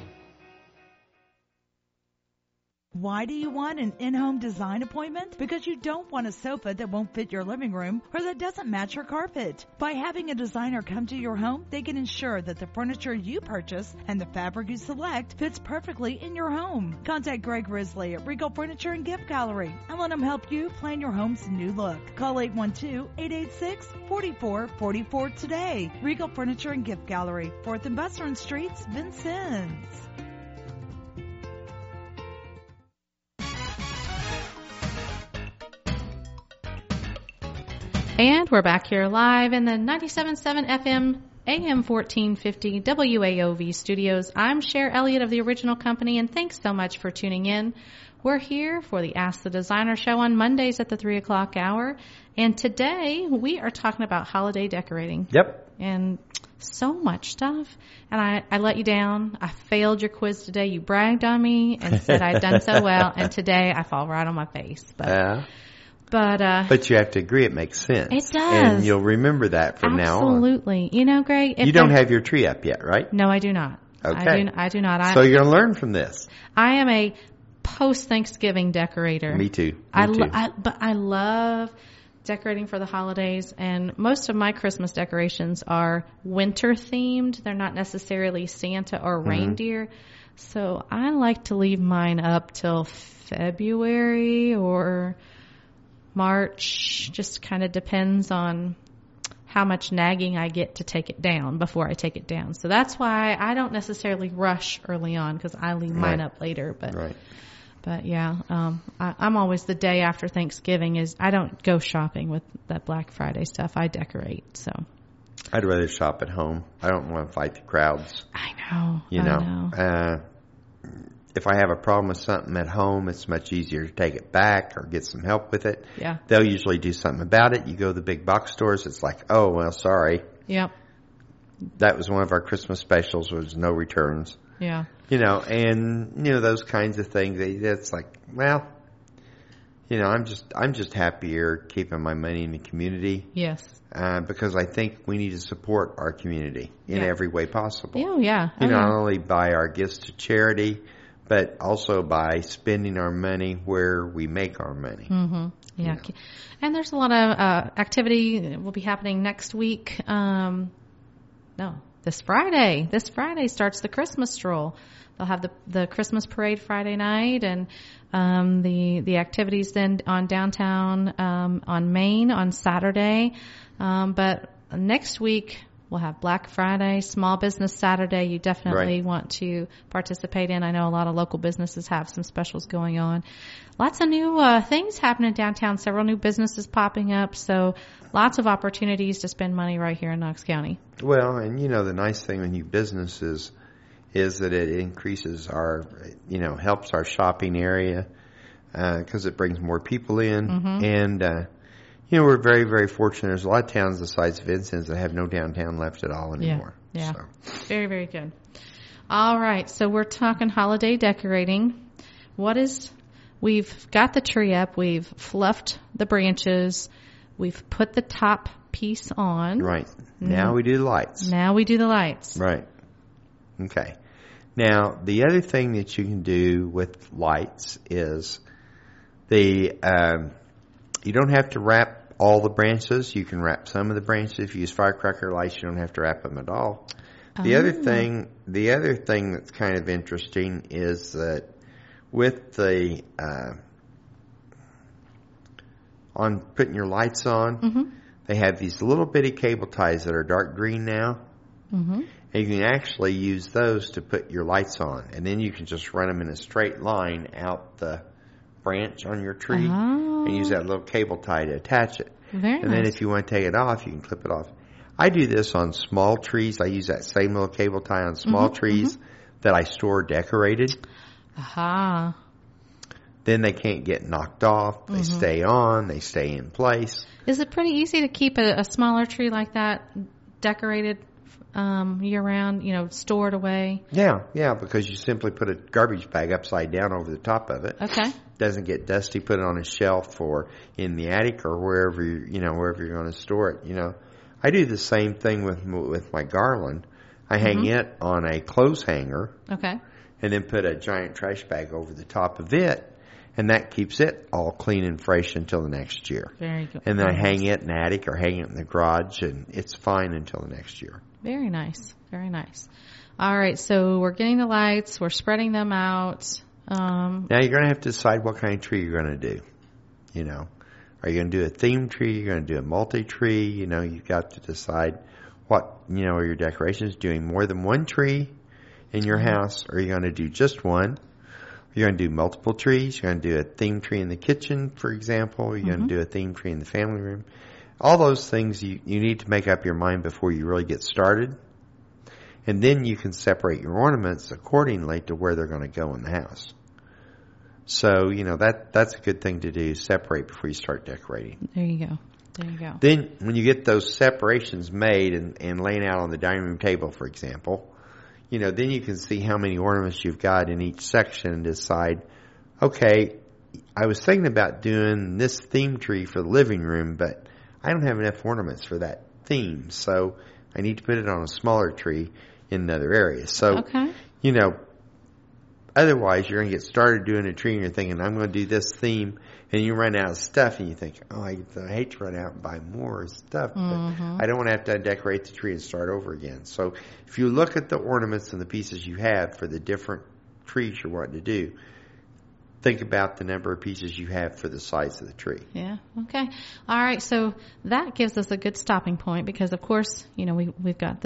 Why do you want an in-home design appointment? Because you don't want a sofa that won't fit your living room or that doesn't match your carpet. By having a designer come to your home, they can ensure that the furniture you purchase and the fabric you select fits perfectly in your home. Contact Greg Risley at Regal Furniture and Gift Gallery and let him help you plan your home's new look. Call eight one two, eight eight six, four four four four today. Regal Furniture and Gift Gallery, fourth and Western Streets, Vincennes. And we're back here live in the ninety-seven point seven F M, A M fourteen fifty W A O V studios. I'm Cher Elliott of the Original Company, and thanks so much for tuning in. We're here for the Ask the Designer show on Mondays at the three o'clock hour. And today we are talking about holiday decorating. Yep. And so much stuff. And I, I let you down. I failed your quiz today. You bragged on me and said I'd done so well. And today I fall right on my face. But, yeah. But, uh, but you have to agree it makes sense. It does. And you'll remember that from Absolutely. now on. Absolutely. You know, Greg. You don't have your tree up yet, right? No, I do not. Okay. I do, I do not. I, so you're going to learn from this. I am a post-Thanksgiving decorator. Me too. Me I, too. Lo- I, but I love decorating for the holidays, and most of my Christmas decorations are winter-themed. They're not necessarily Santa or Mm-hmm. reindeer. So I like to leave mine up till February or March. Just kind of depends on how much nagging I get to take it down before I take it down. So that's why I don't necessarily rush early on, because I leave mine right. up later. But right. But yeah, um, I, I'm always the day after Thanksgiving is I don't go shopping with that Black Friday stuff. I decorate. So I'd rather shop at home. I don't want to fight the crowds. I know. You I know, know. Uh, if I have a problem with something at home, it's much easier to take it back or get some help with it. Yeah. They'll usually do something about it. You go to the big box stores, it's like, oh, well, sorry. Yep. That was one of our Christmas specials, was no returns. Yeah. You know, and, you know, those kinds of things. It's like, well, you know, I'm just, I'm just happier keeping my money in the community. Yes. Uh, because I think we need to support our community in Yeah. every way possible. Oh, yeah. You Oh, know, yeah. not only by our gifts to charity, but also by spending our money where we make our money. Mm-hmm. Yeah. And there's a lot of uh, activity that will be happening next week. Um, no, this Friday. This Friday starts the Christmas stroll. They'll have the the Christmas parade Friday night, and um, the the activities then on downtown um, on Main on Saturday. Um, but next week we'll have Black Friday, Small Business Saturday. You definitely Right. want to participate in. I know a lot of local businesses have some specials going on. Lots of new uh, things happening downtown. Several new businesses popping up. So lots of opportunities to spend money right here in Knox County. Well, and you know, the nice thing with new businesses is that it increases our, you know, helps our shopping area because uh, it brings more people in. Mhm. And, uh, you know, we're very, very fortunate. There's a lot of towns the size of Vincennes that have no downtown left at all anymore. Yeah. So. Very, very good. All right. So we're talking holiday decorating. What is, we've got the tree up. We've fluffed the branches. We've put the top piece on. Right. Now we do the lights. Now we do the lights. Right. Okay. Now, the other thing that you can do with lights is the um, you don't have to wrap all the branches. You can wrap some of the branches. If you use firecracker lights, you don't have to wrap them at all. The Oh. other thing, the other thing that's kind of interesting is that with the uh, on putting your lights on, Mm-hmm. they have these little bitty cable ties that are dark green now. Mm-hmm. And you can actually use those to put your lights on. And then you can just run them in a straight line out the branch on your tree Oh. and use that little cable tie to attach it. Very and then nice. if you want to take it off, you can clip it off. I do this on small trees. I use that same little cable tie on small Mhm, trees that I store decorated. Aha. Then they can't get knocked off. They Mhm. stay on. They stay in place. Is it pretty easy to keep a, a smaller tree like that decorated um, year round, you know, stored away? Yeah, yeah, because you simply put a garbage bag upside down over the top of it. Okay. Doesn't get dusty. Put it on a shelf or in the attic or wherever you, you know, wherever you're going to store it. You know, I do the same thing with with my garland. I hang Mhm. it on a clothes hanger Okay. and then put a giant trash bag over the top of it, and that keeps it all clean and fresh until the next year. Very good. And then I Very hang nice. it in the attic or hang it in the garage, and it's fine until the next year. Very nice. Very nice. All right. So we're getting the lights. We're spreading them out. Um, Now you're going to have to decide what kind of tree you're going to do. You know, are you going to do a theme tree? You're going to do a multi-tree? You know, you've got to decide what, you know, are your decorations doing more than one tree in your house? Or are you going to do just one? You're going to do multiple trees. You're going to do a theme tree in the kitchen, for example. You're Mhm. going to do a theme tree in the family room. All those things you, you need to make up your mind before you really get started. And then you can separate your ornaments accordingly to where they're going to go in the house. So, you know, that that's a good thing to do, separate before you start decorating. there you go. There you go. Then when you get those separations made and, and laying out on the dining room table, for example, you know, then you can see how many ornaments you've got in each section and decide, okay, I was thinking about doing this theme tree for the living room, but I don't have enough ornaments for that theme, so I need to put it on a smaller tree in another area. So, Okay. you know, otherwise you're going to get started doing a tree and you're thinking, I'm going to do this theme, and you run out of stuff and you think, oh, I, I hate to run out and buy more stuff, but Mhm. I don't want to have to decorate the tree and start over again. So if you look at the ornaments and the pieces you have for the different trees you're wanting to do, think about the number of pieces you have for the size of the tree. Yeah. Okay. All right. So that gives us a good stopping point because, of course, you know, we, we've got this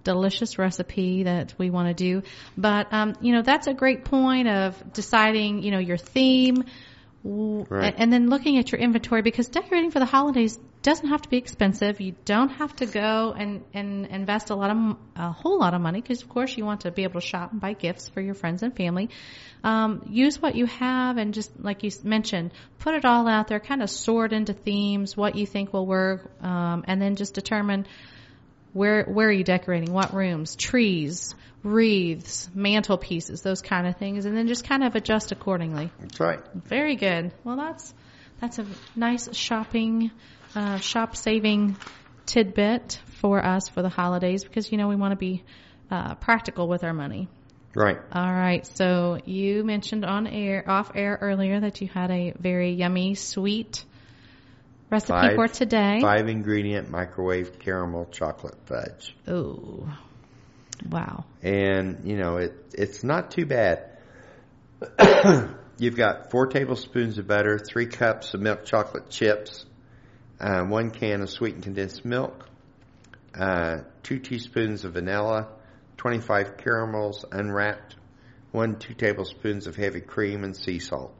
delicious recipe that we want to do. But, um, you know, that's a great point of deciding, you know, your theme. Right. And then looking at your inventory, because decorating for the holidays doesn't have to be expensive. You don't have to go and, and invest a lot of a whole lot of money, because of course you want to be able to shop and buy gifts for your friends and family. Um, use what you have, and just like you mentioned, put it all out there. Kind of sort into themes, what you think will work, um, and then just determine where where are you decorating, what rooms, trees, wreaths, mantelpieces, those kind of things, and then just kind of adjust accordingly. That's right. Very good. Well, that's that's a nice shopping, uh, shop saving tidbit for us for the holidays, because you know we want to be uh, practical with our money. Right. All right. So you mentioned on air, off air earlier, that you had a very yummy sweet recipe five, for today. Five ingredient microwave caramel chocolate fudge. Ooh. Wow. And, you know, it it's not too bad. You've got four tablespoons of butter, three cups of milk chocolate chips, uh, one can of sweetened condensed milk, uh, two teaspoons of vanilla, twenty-five caramels unwrapped, one, two tablespoons of heavy cream, and sea salt.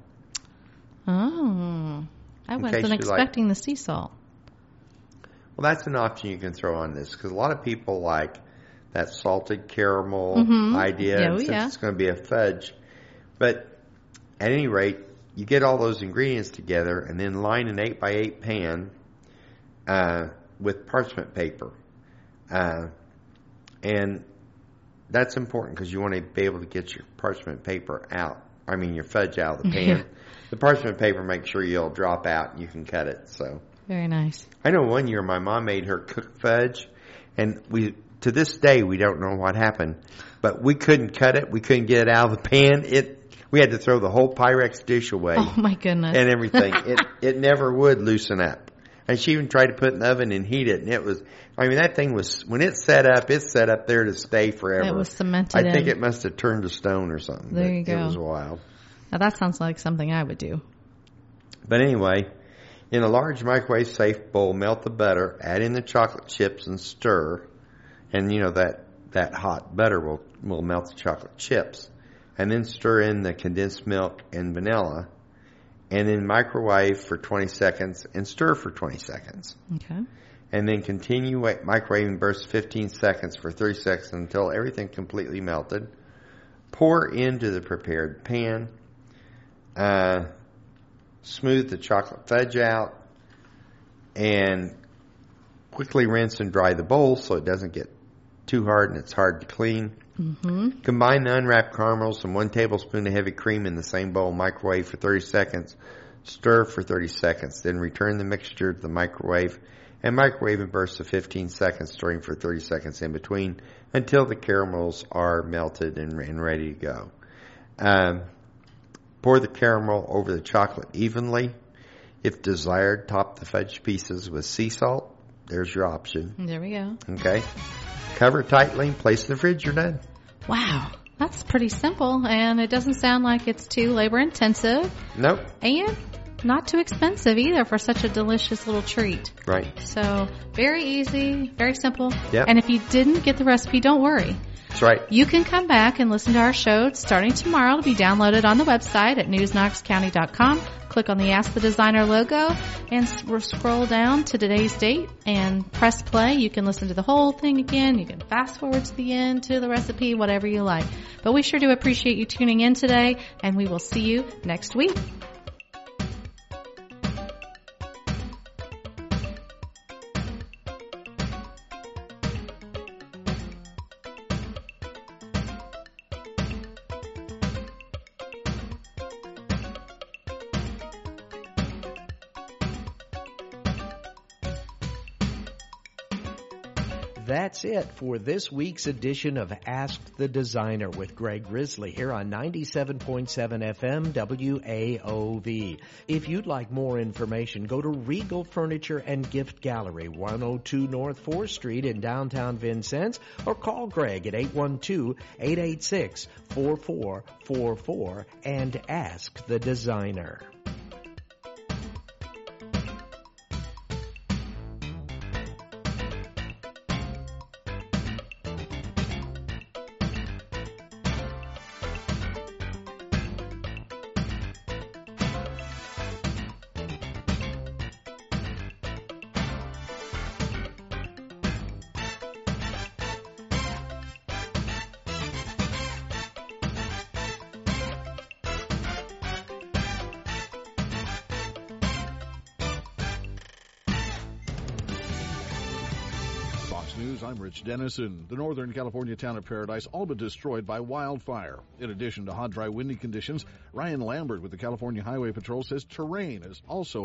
Oh. I In wasn't expecting like, the sea salt. Well, that's an option you can throw on this, because a lot of people like that salted caramel mm-hmm. idea, yeah, and since yeah. it's going to be a fudge. But at any rate, you get all those ingredients together and then line an eight by eight pan uh, with parchment paper. Uh, and that's important because you want to be able to get your parchment paper out. I mean, your fudge out of the pan. Yeah. The parchment paper makes sure you'll drop out and you can cut it. So very nice. I know one year my mom made her cooked fudge, and we to this day we don't know what happened, but we couldn't cut it. We couldn't get it out of the pan. It we had to throw the whole Pyrex dish away. Oh my goodness! And everything. it it never would loosen up. And she even tried to put it in the oven and heat it, and it was. I mean, that thing was when it's set up. It's set up there to stay forever. It was cemented. I think in. it must have turned to stone or something. There you go. It was wild. Now that sounds like something I would do. But anyway, in a large microwave-safe bowl, melt the butter, add in the chocolate chips, and stir. And, you know, that, that hot butter will, will melt the chocolate chips. And then stir in the condensed milk and vanilla. And then microwave for twenty seconds and stir for twenty seconds. Okay. And then continue microwaving bursts fifteen seconds for thirty seconds until everything completely melted. Pour into the prepared pan. Uh, smooth the chocolate fudge out. And quickly rinse and dry the bowl so it doesn't get too hard and it's hard to clean. Mm-hmm. Combine the unwrapped caramels and one tablespoon of heavy cream in the same bowl. Microwave for thirty seconds. Stir for thirty seconds. Then return the mixture to the microwave and microwave in bursts of fifteen seconds, stirring for thirty seconds in between until the caramels are melted and, and ready to go. Um, pour the caramel over the chocolate evenly. If desired, top the fudge pieces with sea salt. There's your option. There we go. Okay. Cover tightly and place in the fridge. You're done. Wow. That's pretty simple, and it doesn't sound like it's too labor intensive. Nope. And not too expensive either for such a delicious little treat. Right. So very easy, very simple. Yep. And if you didn't get the recipe, don't worry. That's right. You can come back and listen to our show starting tomorrow. It'll be downloaded on the website at news knox county dot com. Click on the Ask the Designer logo and scroll down to today's date and press play. You can listen to the whole thing again. You can fast forward to the end, to the recipe, whatever you like. But we sure do appreciate you tuning in today, and we will see you next week. That's it for this week's edition of Ask the Designer with Greg Grizzly here on ninety-seven point seven F M W A O V. If you'd like more information, go to Regal Furniture and Gift Gallery, one oh two North fourth Street in downtown Vincennes, or call Greg at eight one two, eight eight six, four four four four and ask the designer. News, I'm Rich Dennison. The Northern California town of Paradise all but destroyed by wildfire. In addition to hot, dry, windy conditions, Ryan Lambert with the California Highway Patrol says terrain is also